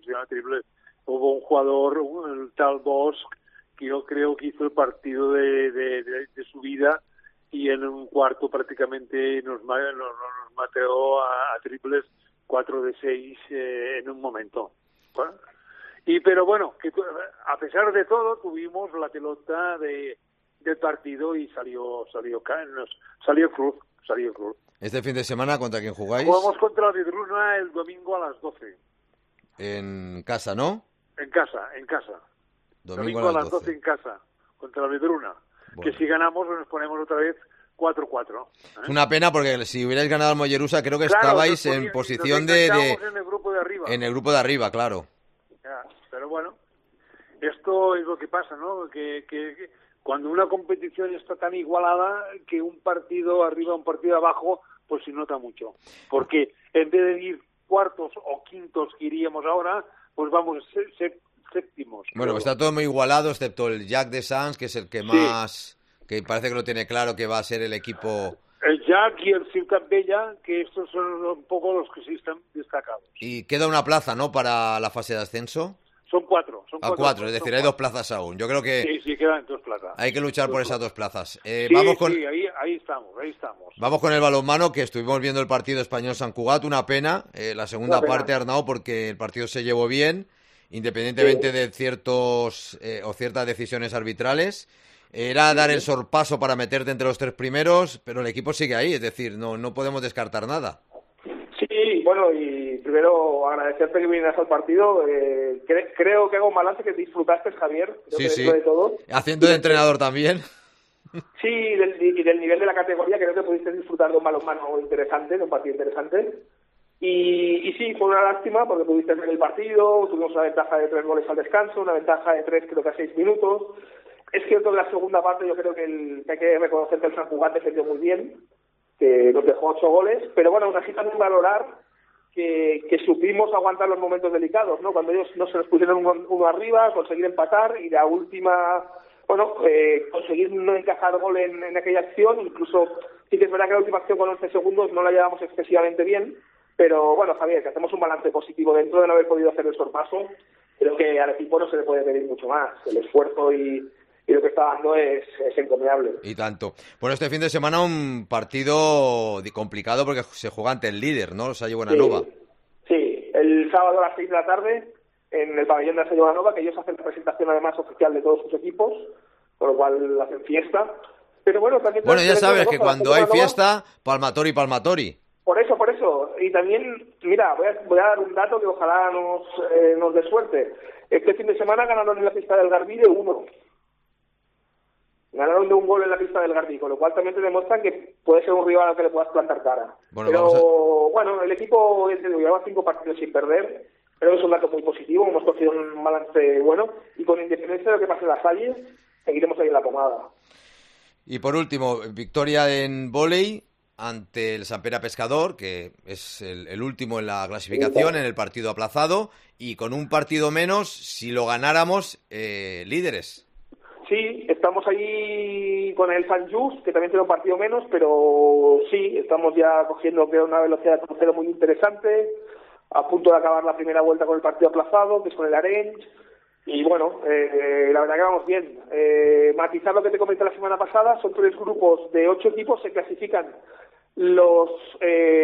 Hubo un jugador, el tal Bosch, que yo creo que hizo el partido de su vida, y en un cuarto prácticamente nos mateó a triples, 4 de 6 en un momento. ¿Bueno? Pero bueno, a pesar de todo tuvimos la pelota del partido y salió cruz. ¿Este fin de semana contra quién jugáis? Jugamos contra la Vedruna el domingo a las 12. En casa, ¿no? En casa. Domingo a las 12 en casa, contra la Vedruna. Bueno. Que si ganamos nos ponemos otra vez 4-4. Es una pena, porque si hubierais ganado al Mollerusa, creo que estabais en posición en el grupo de arriba. En el grupo de arriba, claro. Ya, pero bueno, esto es lo que pasa, ¿no? Que cuando una competición está tan igualada, que un partido arriba, un partido abajo, pues se nota mucho. Porque en vez de ir cuartos o quintos que iríamos ahora, pues vamos séptimos. Bueno, pues está todo muy igualado, excepto el Jack de Sans, que es el que más... que parece que lo tiene claro, que va a ser el equipo... El Jack y el Ciutat Bella, que estos son un poco los que sí están destacados. Y queda una plaza, ¿no?, para la fase de ascenso. Son 4. A 4, es decir, hay 2 plazas aún. Yo creo que... Sí, quedan 2 plazas. Hay que luchar por esas 2 plazas. Ahí estamos. Vamos con el balonmano, que estuvimos viendo el partido Español-San Cugat. Una pena, la segunda parte, Arnau, porque el partido se llevó bien, independientemente de ciertas decisiones arbitrales. Era dar el sorpaso para meterte entre los 3 primeros, pero el equipo sigue ahí, es decir, no podemos descartar nada. Sí, bueno, y primero agradecerte que vinieras al partido. Creo que hago un balance que disfrutaste, Javier. Sí. De todo. Haciendo de entrenador también. Sí, y del nivel de la categoría, creo que pudiste disfrutar de un balonmano interesante, de un partido interesante. Y sí, fue una lástima porque pudiste ver el partido, tuvimos una ventaja de 3 goles al descanso, una ventaja de 3 creo que a 6 minutos. Es cierto que la segunda parte yo creo que hay que reconocer que el San Cugat defendió muy bien, que nos dejó 8 goles, pero bueno, aún así también valorar que supimos aguantar los momentos delicados, ¿no? Cuando ellos no se nos pusieron uno arriba, conseguir empatar, y la última, conseguir no encajar gol en aquella acción. Incluso sí que es verdad que la última acción con 11 segundos no la llevamos excesivamente bien, pero bueno, Javier, que hacemos un balance positivo dentro de no haber podido hacer el sorpaso. Creo que al equipo no se le puede pedir mucho más. El esfuerzo y lo que está dando es encomiable. Y tanto. Bueno, este fin de semana un partido complicado porque se juega ante el líder, ¿no? Sayo Buenanova. Sí, el sábado a las 6 de la tarde en el pabellón de Sayo Buenanova, que ellos hacen la presentación además oficial de todos sus equipos, con lo cual hacen fiesta. Pero bueno, también... Bueno, ya sabes que cuando hay fiesta, palmatori. Por eso. Y también, mira, voy a dar un dato que ojalá nos dé suerte. Este fin de semana ganaron en la pista del Garbí de 1. Ganaron de 1 gol en la pista del Garbí, con lo cual también te demuestran que puede ser un rival al que le puedas plantar cara. Bueno, el equipo lleva 5 partidos sin perder, pero es un dato muy positivo, hemos cogido un balance bueno, y con independencia de lo que pase en la Salle, seguiremos ahí en la pomada. Y por último, victoria en vóley ante el Sant Pere Pescador, que es el último en la clasificación, en el partido aplazado, y con un partido menos, si lo ganáramos, líderes. Sí, estamos ahí con el Sant Just, que también tiene un partido menos, pero sí, estamos ya cogiendo una velocidad de crucero muy interesante, a punto de acabar la primera vuelta con el partido aplazado, que es con el Arenys, y bueno, la verdad que vamos bien. Matizar lo que te comenté la semana pasada, son 3 grupos de 8 equipos, se clasifican los 2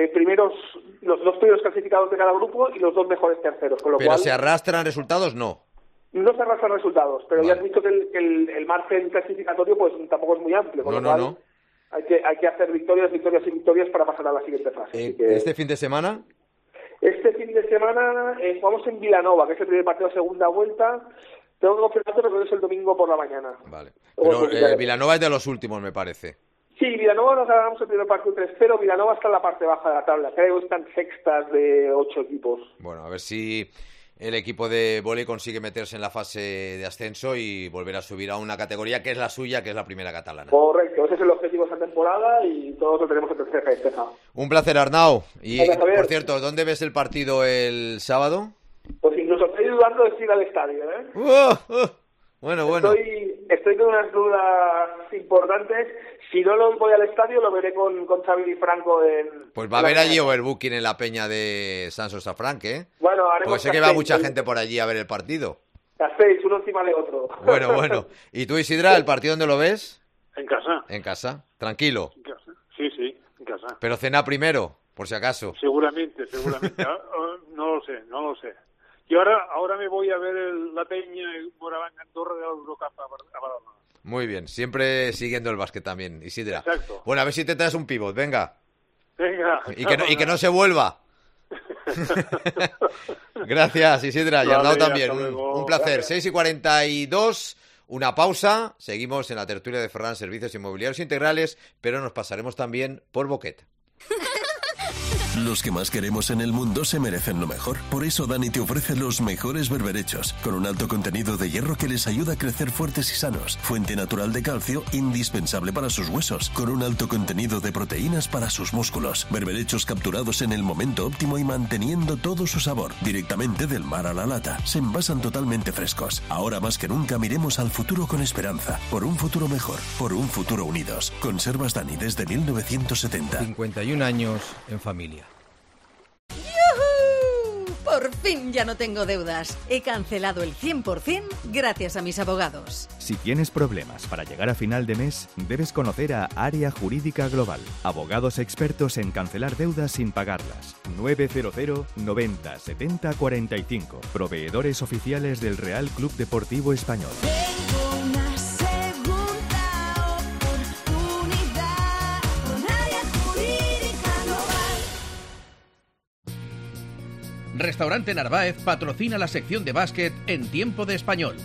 primeros clasificados de cada grupo y los 2 mejores terceros. Con lo ¿Pero cual, se arrastran resultados? No. No se arrastran resultados, pero vale. Ya has visto que el margen clasificatorio pues tampoco es muy amplio, con lo cual no. Hay que hacer victorias para pasar a la siguiente fase. Así que... ¿Este fin de semana? Este fin de semana jugamos en Vilanova, que es el primer partido de segunda vuelta. Tengo que confirmarte, pero es el domingo por la mañana. Vale. Pero Vilanova es de los últimos, me parece. Sí, Vilanova nos ganamos el primer partido 3-0. Vilanova está en la parte baja de la tabla. Creo que están sextas de 8 equipos. Bueno, a ver si el equipo de vóley consigue meterse en la fase de ascenso y volver a subir a una categoría que es la suya, que es la primera catalana. Correcto, ese es el objetivo de esta temporada y todos lo tenemos en tercera festeja. Un placer, Arnau. Y, Javier. por cierto, ¿dónde ves el partido el sábado? Pues incluso estoy dudando de ir al estadio, ¿eh? Bueno. Estoy con unas dudas importantes. Si no lo voy al estadio, lo veré con Xavi y Franco en... Pues va a haber allí overbooking en la peña de San Sostafranc, ¿eh? Bueno, haremos pues sé que va mucha gente por allí a ver el partido. Castells, uno encima de otro. Bueno. ¿Y tú, Isidra, el partido dónde lo ves? En casa. En casa. Tranquilo. En casa. Sí, en casa. Pero cena primero, por si acaso. Seguramente. No lo sé. Y ahora me voy a ver la peña Moraván Andorra de la Eurocup a Badalona. Muy bien, siempre siguiendo el básquet también, Isidra. Exacto. Bueno, a ver si te traes un pivot, venga. Y que no se vuelva. Gracias, Isidra. Y Arnau también. Un placer. Gracias. 6:42, una pausa. Seguimos en la tertulia de Ferran Servicios Inmobiliarios Integrales, pero nos pasaremos también por Boquet. Los que más queremos en el mundo se merecen lo mejor. Por eso Dani te ofrece los mejores berberechos, con un alto contenido de hierro que les ayuda a crecer fuertes y sanos. Fuente natural de calcio, indispensable para sus huesos, con un alto contenido de proteínas para sus músculos. Berberechos capturados en el momento óptimo y manteniendo todo su sabor, directamente del mar a la lata. Se envasan totalmente frescos. Ahora más que nunca miremos al futuro con esperanza. Por un futuro mejor, por un futuro unidos. Conservas Dani desde 1970. 51 años en familia. Por fin ya no tengo deudas. He cancelado el 100% gracias a mis abogados. Si tienes problemas para llegar a final de mes, debes conocer a Área Jurídica Global. Abogados expertos en cancelar deudas sin pagarlas. 900 90 70 45. Proveedores oficiales del Real Club Deportivo Español. Tengo una segunda oportunidad con Área Jurídica Global. Restaurante Narváez patrocina la sección de básquet en Tiempo de Español.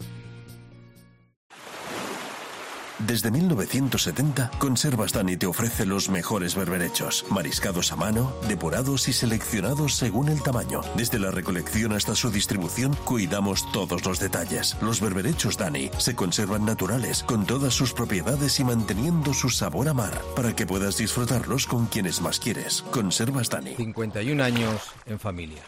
Desde 1970, Conservas Dani te ofrece los mejores berberechos, mariscados a mano, depurados y seleccionados según el tamaño. Desde la recolección hasta su distribución, cuidamos todos los detalles. Los berberechos Dani se conservan naturales, con todas sus propiedades y manteniendo su sabor a mar, para que puedas disfrutarlos con quienes más quieres. Conservas Dani. 51 años en familia.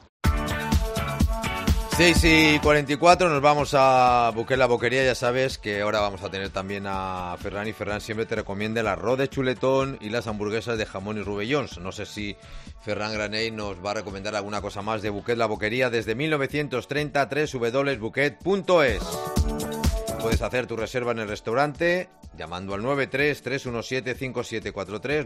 6:44, nos vamos a Buquet la Boquería. Ya sabes que ahora vamos a tener también a Ferran, y Ferran siempre te recomienda el arroz de chuletón y las hamburguesas de jamón y rubellons. No sé si Ferran Granell nos va a recomendar alguna cosa más de Buquet la Boquería desde 1930, www.buquet.es. Puedes hacer tu reserva en el restaurante llamando al 93-317-5743,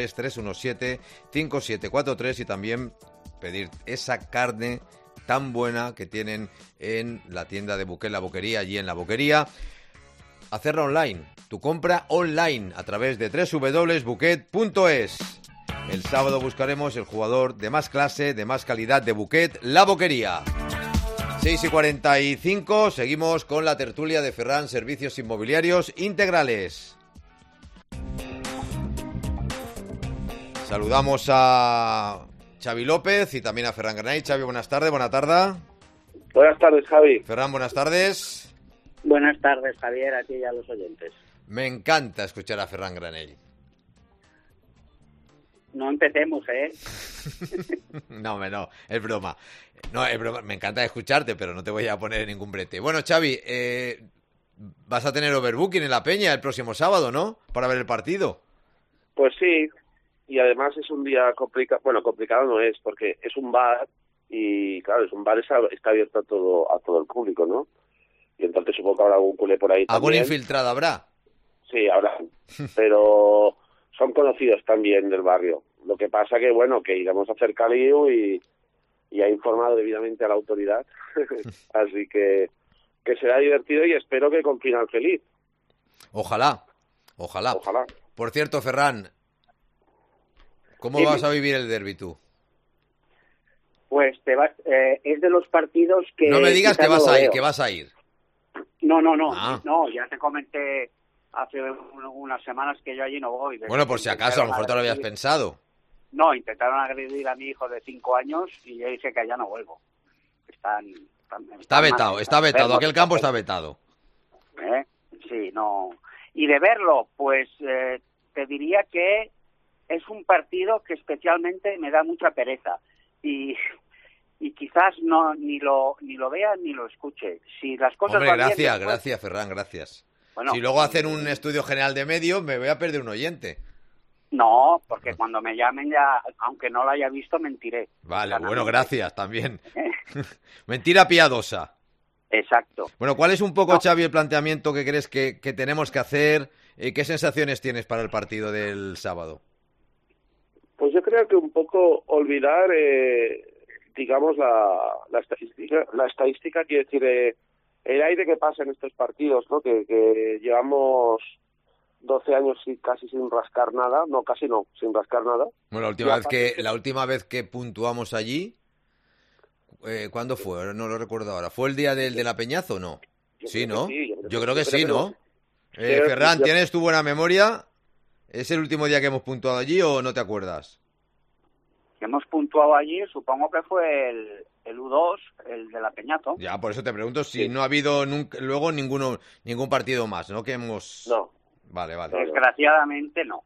93-317-5743, y también pedir esa carne tan buena que tienen en la tienda de Buquet la Boquería, allí en la Boquería. Hacerla online, tu compra online a través de www.buquet.es. El sábado buscaremos el jugador de más clase, de más calidad de Buquet la Boquería. 6:45, seguimos con la tertulia de Ferran Servicios Inmobiliarios Integrales. Saludamos a Xavi López y también a Ferran Granell. Xavi, buenas tardes, buena tarde. Buenas tardes, Javi. Ferran, buenas tardes. Buenas tardes, Javier, a ti y a los oyentes. Me encanta escuchar a Ferran Granell. No empecemos, ¿eh? No, es broma. No, es broma. Me encanta escucharte, pero no te voy a poner ningún brete. Bueno, Xavi, vas a tener overbooking en la Peña el próximo sábado, ¿no? Para ver el partido. Pues sí, y además es un día complicado. Bueno, complicado no es, porque es un bar y, claro, es un bar, está abierto a todo el público, ¿no? Y entonces supongo que habrá algún culé por ahí ¿Algún también. infiltrado habrá? Sí, habrá. Pero son conocidos también del barrio. Lo que pasa que, bueno, que iremos a hacer calío y ha informado debidamente a la autoridad. Así que será divertido y espero que con final feliz. Ojalá. Por cierto, Ferran, ¿cómo vas a vivir el derbi tú? Pues es de los partidos que... No me digas que vas a ir. No, Ah. no, ya te comenté hace unas semanas que yo allí no voy. Bueno, por si acaso, a lo mejor te lo habías pensado. No, intentaron agredir a mi hijo de 5 años y yo dije que allá no vuelvo. Está vetado, aquel campo está vetado. Sí, no. Y de verlo, pues te diría que es un partido que especialmente me da mucha pereza. Y quizás ni lo vea ni lo escuche. Si las cosas Hombre, van bien, gracias, después... gracias, Ferran, gracias. Bueno, si luego hacen un estudio general de medios, me voy a perder un oyente. No, porque cuando me llamen ya, aunque no lo haya visto, mentiré. Vale, bueno, gracias también. Mentira piadosa. Exacto. Bueno, ¿cuál es un poco, Xavi, el planteamiento que crees que tenemos que hacer? ¿Qué sensaciones tienes para el partido del sábado? Pues yo creo que un poco olvidar, digamos, la estadística, quiere decir, el aire que pasa en estos partidos, ¿no? Que llevamos 12 años casi sin rascar nada, sin rascar nada. Bueno, la última vez que puntuamos allí, ¿cuándo fue? No lo recuerdo ahora. ¿Fue el día de la Peñazo o no? Sí, ¿no? Yo creo que sí, ¿no? Ferran, ¿tienes tu buena memoria? ¿Es el último día que hemos puntuado allí o no te acuerdas? Que hemos puntuado allí, supongo que fue el U2, el de la Peñazo. Ya, por eso te pregunto si no ha habido luego ningún partido más, ¿no? Que hemos... No. Vale. Desgraciadamente no.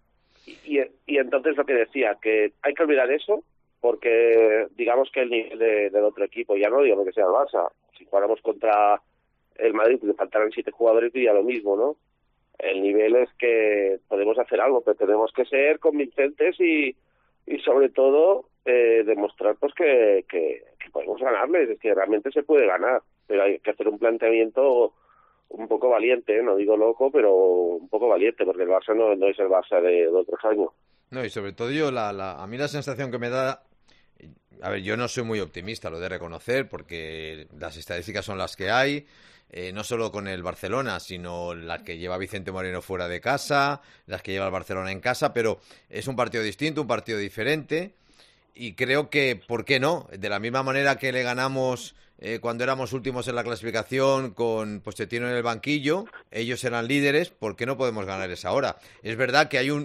Y entonces lo que decía, que hay que olvidar eso, porque digamos que el nivel del otro equipo, ya no digo que sea el Barça, si jugáramos contra el Madrid, le faltaran 7 jugadores, diría lo mismo, ¿no? El nivel es que podemos hacer algo, pero tenemos que ser convincentes y sobre todo demostrar pues que podemos ganarles, es que realmente se puede ganar, pero hay que hacer un planteamiento un poco valiente, no digo loco, pero un poco valiente, porque el Barça no es el Barça de otros años. No, y sobre todo a mí la sensación que me da, a ver, yo no soy muy optimista, lo de reconocer, porque las estadísticas son las que hay, no solo con el Barcelona, sino las que lleva Vicente Moreno fuera de casa, las que lleva el Barcelona en casa, pero es un partido distinto, un partido diferente, y creo que, ¿por qué no? De la misma manera que le ganamos cuando éramos últimos en la clasificación con Pochettino en el banquillo, ellos eran líderes, ¿por qué no podemos ganarles ahora? Es verdad que hay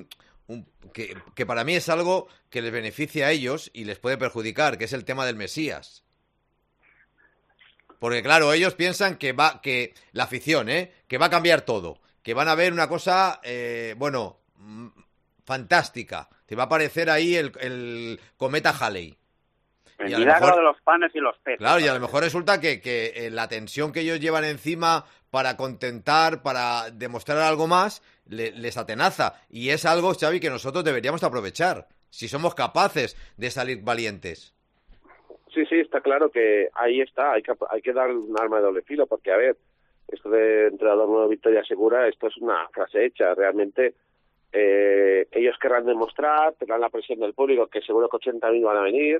que para mí es algo que les beneficia a ellos y les puede perjudicar, que es el tema del Mesías. Porque claro, ellos piensan que la afición, que va a cambiar todo, que van a ver una cosa, fantástica. Te va a aparecer ahí el cometa Halley. El milagro de los panes y los peces. Claro, y a lo mejor resulta que la tensión que ellos llevan encima para contentar, para demostrar algo más, les atenaza. Y es algo, Xavi, que nosotros deberíamos aprovechar, si somos capaces de salir valientes. Sí, está claro que ahí está, hay que dar un arma de doble filo, porque, a ver, esto de entrenador nuevo, victoria segura, esto es una frase hecha, realmente ellos querrán demostrar, tendrán la presión del público, que seguro que 80.000 van a venir,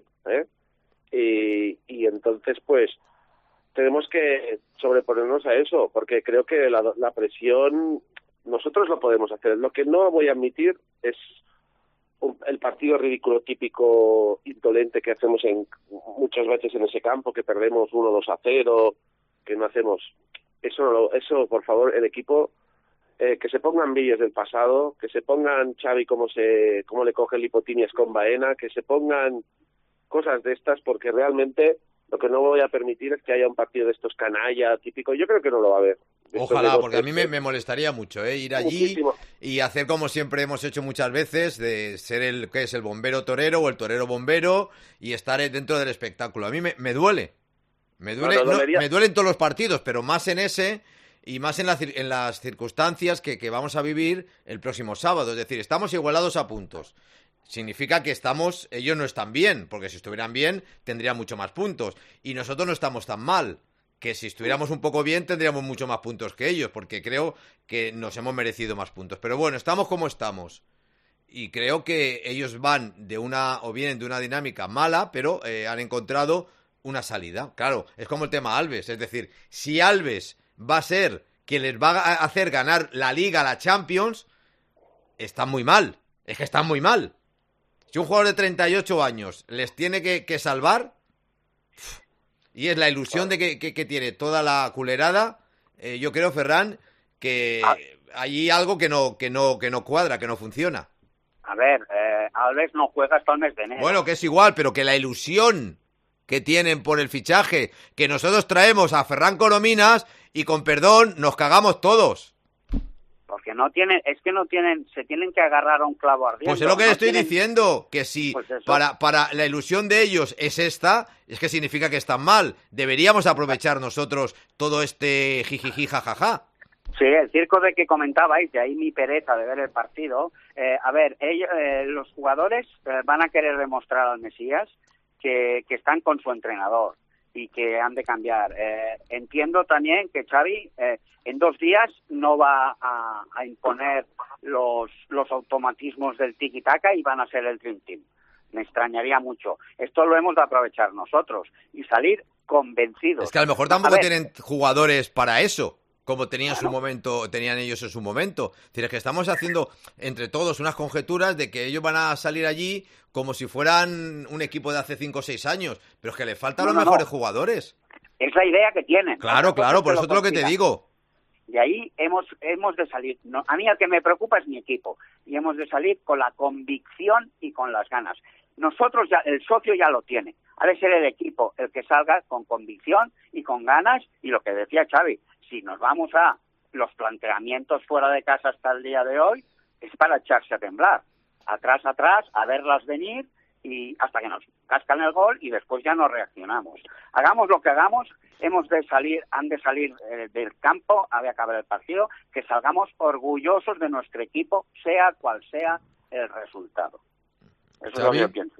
y entonces, pues, tenemos que sobreponernos a eso, porque creo que la presión, nosotros lo podemos hacer. Lo que no voy a admitir es el partido ridículo típico indolente que hacemos muchas veces en ese campo, que perdemos 1-2-0, que no hacemos eso, por favor, el equipo, que se pongan vídeos del pasado, que se pongan Xavi cómo le coge Lipotinies con Baena, que se pongan cosas de estas, porque realmente Lo que no voy a permitir es que haya un partido de estos canalla típico. Yo creo que no lo va a haber. Ojalá, porque a mí me molestaría mucho, ir allí Muchísimo. y hacer como siempre hemos hecho muchas veces, de ser el que es el bombero torero o el torero bombero y estar dentro del espectáculo. A mí me duele. Me duele, me duelen todos los partidos, pero más en ese y más en las circunstancias que vamos a vivir el próximo sábado. Es decir, estamos igualados a puntos. Significa que ellos no están bien, porque si estuvieran bien tendrían mucho más puntos. Y nosotros no estamos tan mal, que si estuviéramos un poco bien tendríamos mucho más puntos que ellos, porque creo que nos hemos merecido más puntos. Pero bueno, estamos como estamos. Y creo que ellos vienen de una dinámica mala, pero han encontrado una salida. Claro, es como el tema Alves. Es decir, si Alves va a ser quien les va a hacer ganar la Liga, la Champions, están muy mal. Es que están muy mal. Si un jugador de 38 años les tiene que salvar, y es la ilusión de que tiene toda la culerada, yo creo, Ferran, que hay algo que no cuadra, que no funciona. A ver, Alves no juega hasta el mes de enero. Bueno, que es igual, pero que la ilusión que tienen por el fichaje, que nosotros traemos a Ferran Corominas y con perdón nos cagamos todos. Porque se tienen que agarrar a un clavo ardiente. Pues es lo que estoy diciendo, que si Pues para la ilusión de ellos es esta, es que significa que están mal. Deberíamos aprovechar nosotros todo este jijiji jajaja. Sí, el circo de que comentabais, de ahí mi pereza de ver el partido. A ver, los jugadores van a querer demostrar al Mesías que están con su entrenador y que han de cambiar. Entiendo también que Xavi en 2 días no va a imponer los automatismos del tiki-taka y van a ser el Dream Team. Me extrañaría mucho. Esto lo hemos de aprovechar nosotros y salir convencidos. Es que a lo mejor tampoco tienen jugadores para eso, como tenían ellos en su momento. Es decir, es que estamos haciendo entre todos unas conjeturas de que ellos van a salir allí como si fueran un equipo de hace 5 o 6 años, pero es que le faltan los mejores jugadores. Es la idea que tienen. Claro, por eso es lo que te digo. Y ahí hemos de salir. A mí el que me preocupa es mi equipo. Y hemos de salir con la convicción y con las ganas. Nosotros el socio ya lo tiene. Ha de ser el equipo el que salga con convicción y con ganas. Y lo que decía Xavi, si nos vamos a los planteamientos fuera de casa hasta el día de hoy, es para echarse a temblar. Atrás, a verlas venir y hasta que nos cascan el gol y después ya no reaccionamos. Hagamos lo que hagamos, han de salir del campo, a de acabar el partido, que salgamos orgullosos de nuestro equipo, sea cual sea el resultado. Eso es lo que yo pienso.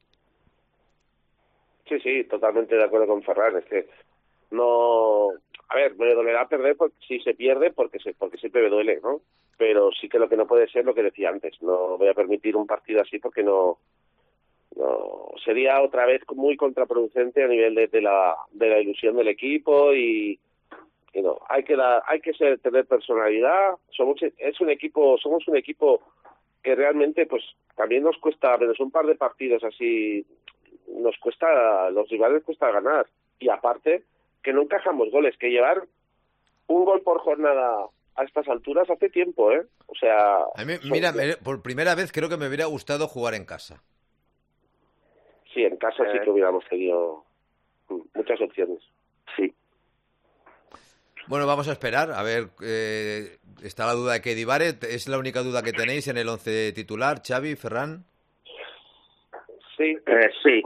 Sí, totalmente de acuerdo con Ferran. Es que no... A ver, me dolerá perder si se pierde, porque siempre me duele, ¿no? Pero sí que lo que no puede ser lo que decía antes. No voy a permitir un partido así porque no sería otra vez muy contraproducente a nivel de la ilusión del equipo y no, hay que tener personalidad. Somos un equipo que realmente pues también nos cuesta, menos un par de partidos así, los rivales cuesta ganar, y aparte que no encajamos goles, que llevar un gol por jornada a estas alturas hace tiempo, o sea... A mí, mira, por primera vez creo que me hubiera gustado jugar en casa. Sí, en casa sí que hubiéramos tenido muchas opciones. Sí. Bueno, vamos a esperar. A ver, está la duda de Keidi Barret. ¿Es la única duda que tenéis en el 11 titular, Xavi, Ferran? Sí. Sí.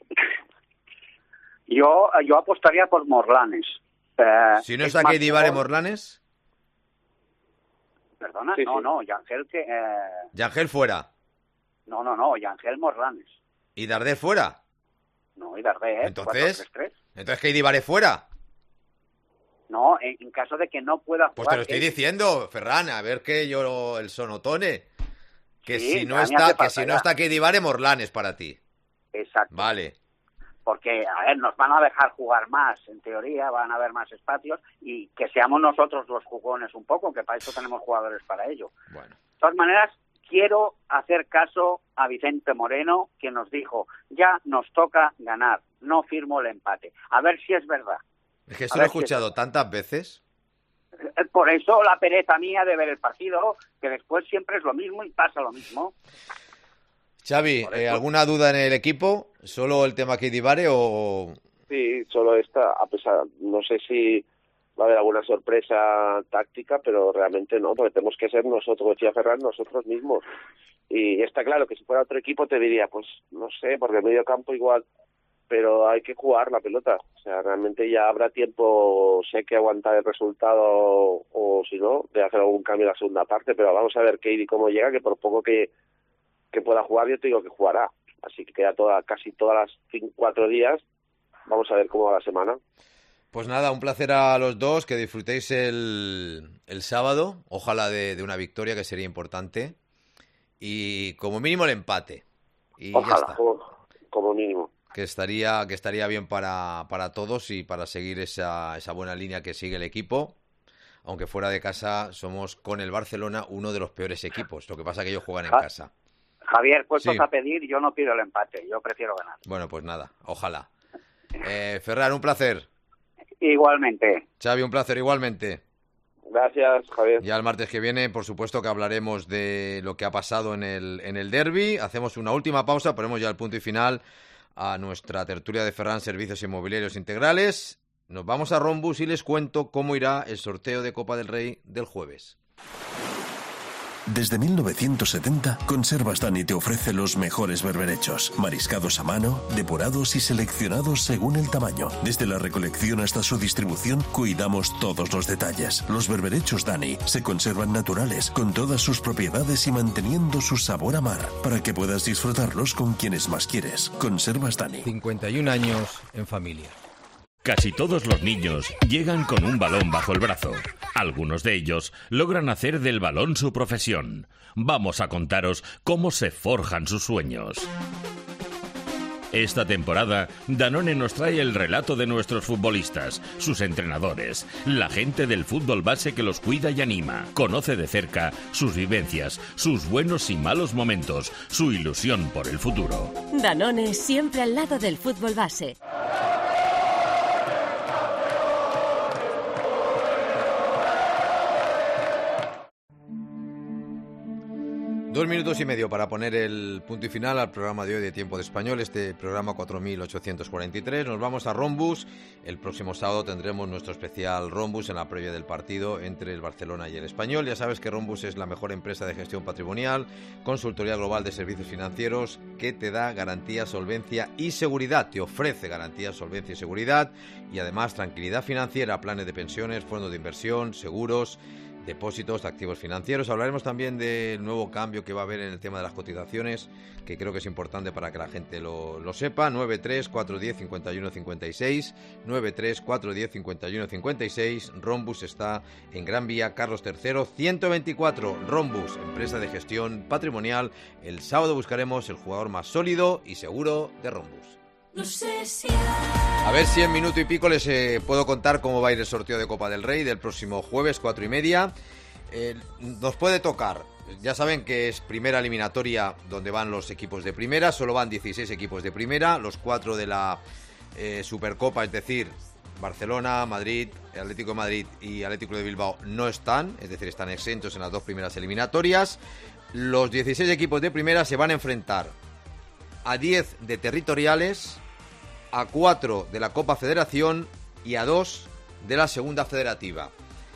Yo apostaría por Morlanes. Si no está Keidi Barret, Morlanes... Perdona, sí, no, Yangel que... Yangel fuera. No, Yangel Morlanes. ¿Y Dardé fuera? No, y Dardé, Entonces, 4-3-3. Entonces Keidi Barret fuera. No, en caso de que no pueda jugar... Pues te lo estoy diciendo, Ferran, a ver que yo el sonotone. Que sí, si no está Keidi Barret, Morlanes para ti. Exacto. Vale. Porque, a ver, nos van a dejar jugar más, en teoría, van a haber más espacios, y que seamos nosotros los jugones un poco, que para eso tenemos jugadores para ello. Bueno. De todas maneras, quiero hacer caso a Vicente Moreno, que nos dijo, ya nos toca ganar, no firmo el empate. A ver si es verdad. Es que eso lo he escuchado tantas veces. Por eso la pereza mía de ver el partido, que después siempre es lo mismo y pasa lo mismo. Xavi, ¿alguna duda en el equipo? ¿Solo el tema Keidi Barret o Sí, solo esta, a pesar, no sé si va a haber alguna sorpresa táctica, pero realmente no, porque tenemos que ser nosotros, como decía Ferran, nosotros mismos. Y está claro que si fuera otro equipo te diría, pues no sé, porque el medio campo igual, pero hay que jugar la pelota. O sea, realmente ya habrá tiempo, sé que aguantar el resultado o si no, de hacer algún cambio en la segunda parte, pero vamos a ver Keidi cómo llega, que por poco que pueda jugar, yo te digo que jugará. Así que queda casi todas las 4 días. Vamos a ver cómo va la semana. Pues nada, un placer a los dos, que disfrutéis el sábado, ojalá de una victoria que sería importante, y como mínimo el empate. Y ojalá, ya está. Como mínimo. Que estaría bien para todos y para seguir esa buena línea que sigue el equipo, aunque fuera de casa somos con el Barcelona uno de los peores equipos, lo que pasa es que ellos juegan en casa. Javier, puestos Sí. a pedir, yo no pido el empate, yo prefiero ganar. Bueno, pues nada, ojalá. Ferran, un placer. Igualmente. Xavi, un placer igualmente. Gracias, Javier. Ya el martes que viene, por supuesto que hablaremos de lo que ha pasado en el derbi. Hacemos una última pausa, ponemos ya el punto y final a nuestra tertulia de Ferran Servicios Inmobiliarios Integrales. Nos vamos a Rombus y les cuento cómo irá el sorteo de Copa del Rey del jueves. Desde 1970, Conservas Dani te ofrece los mejores berberechos, mariscados a mano, depurados y seleccionados según el tamaño. Desde la recolección hasta su distribución, cuidamos todos los detalles. Los berberechos Dani se conservan naturales, con todas sus propiedades y manteniendo su sabor a mar, para que puedas disfrutarlos con quienes más quieres. Conservas Dani. 51 años en familia. Casi todos los niños llegan con un balón bajo el brazo. Algunos de ellos logran hacer del balón su profesión. Vamos a contaros cómo se forjan sus sueños. Esta temporada, Danone nos trae el relato de nuestros futbolistas, sus entrenadores, la gente del fútbol base que los cuida y anima. Conoce de cerca sus vivencias, sus buenos y malos momentos, su ilusión por el futuro. Danone, siempre al lado del fútbol base. Dos minutos y medio para poner el punto y final al programa de hoy de Tiempo de Español, este programa 4843. Nos vamos a Rombus. El próximo sábado tendremos nuestro especial Rombus en la previa del partido entre el Barcelona y el Español. Ya sabes que Rombus es la mejor empresa de gestión patrimonial, consultoría global de servicios financieros que te da garantía, solvencia y seguridad. Te ofrece garantía, solvencia y seguridad y además tranquilidad financiera, planes de pensiones, fondos de inversión, seguros, depósitos, activos financieros. Hablaremos también del nuevo cambio que va a haber en el tema de las cotizaciones, que creo que es importante para que la gente lo sepa. 93-410-5156, 93-410-5156. Rombus está en Gran Vía Carlos III 124. Rombus, empresa de gestión patrimonial. El sábado buscaremos el jugador más sólido y seguro de Rombus. No sé si A ver si en minuto y pico les puedo contar cómo va a ir el sorteo de Copa del Rey del próximo jueves, 4:30. Nos puede tocar, ya saben que es primera eliminatoria donde van los equipos de primera, solo van 16 equipos de primera, los 4 de la Supercopa, es decir, Barcelona, Madrid, Atlético de Madrid y Atlético de Bilbao no están, es decir, están exentos en las 2 primeras eliminatorias. Los 16 equipos de primera se van a enfrentar a 10 de territoriales, a 4 de la Copa Federación y a 2 de la Segunda Federativa.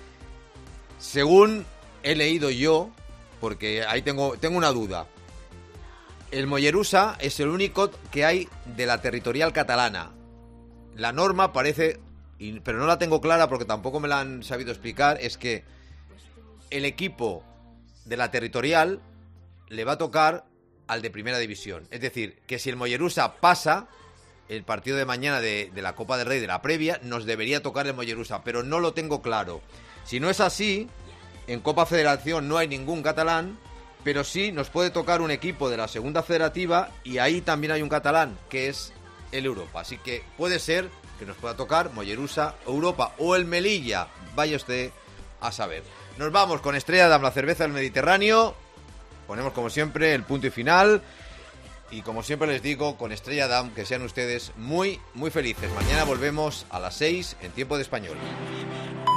Según he leído yo, porque ahí tengo una duda, el Mollerusa es el único que hay de la territorial catalana. La norma parece, pero no la tengo clara porque tampoco me la han sabido explicar, es que el equipo de la territorial le va a tocar al de primera división. Es decir, que si el Mollerusa pasa el partido de mañana de la Copa del Rey, de la previa, nos debería tocar el Mollerusa, pero no lo tengo claro. Si no es así, en Copa Federación no hay ningún catalán, pero sí nos puede tocar un equipo de la Segunda Federativa y ahí también hay un catalán, que es el Europa. Así que puede ser que nos pueda tocar Mollerusa, Europa o el Melilla. Vaya usted a saber. Nos vamos con Estrella Damm, la cerveza del Mediterráneo. Ponemos como siempre el punto y final. Y como siempre les digo, con Estrella Damm, que sean ustedes muy, muy felices. Mañana volvemos a las 6 en Tiempo de Español.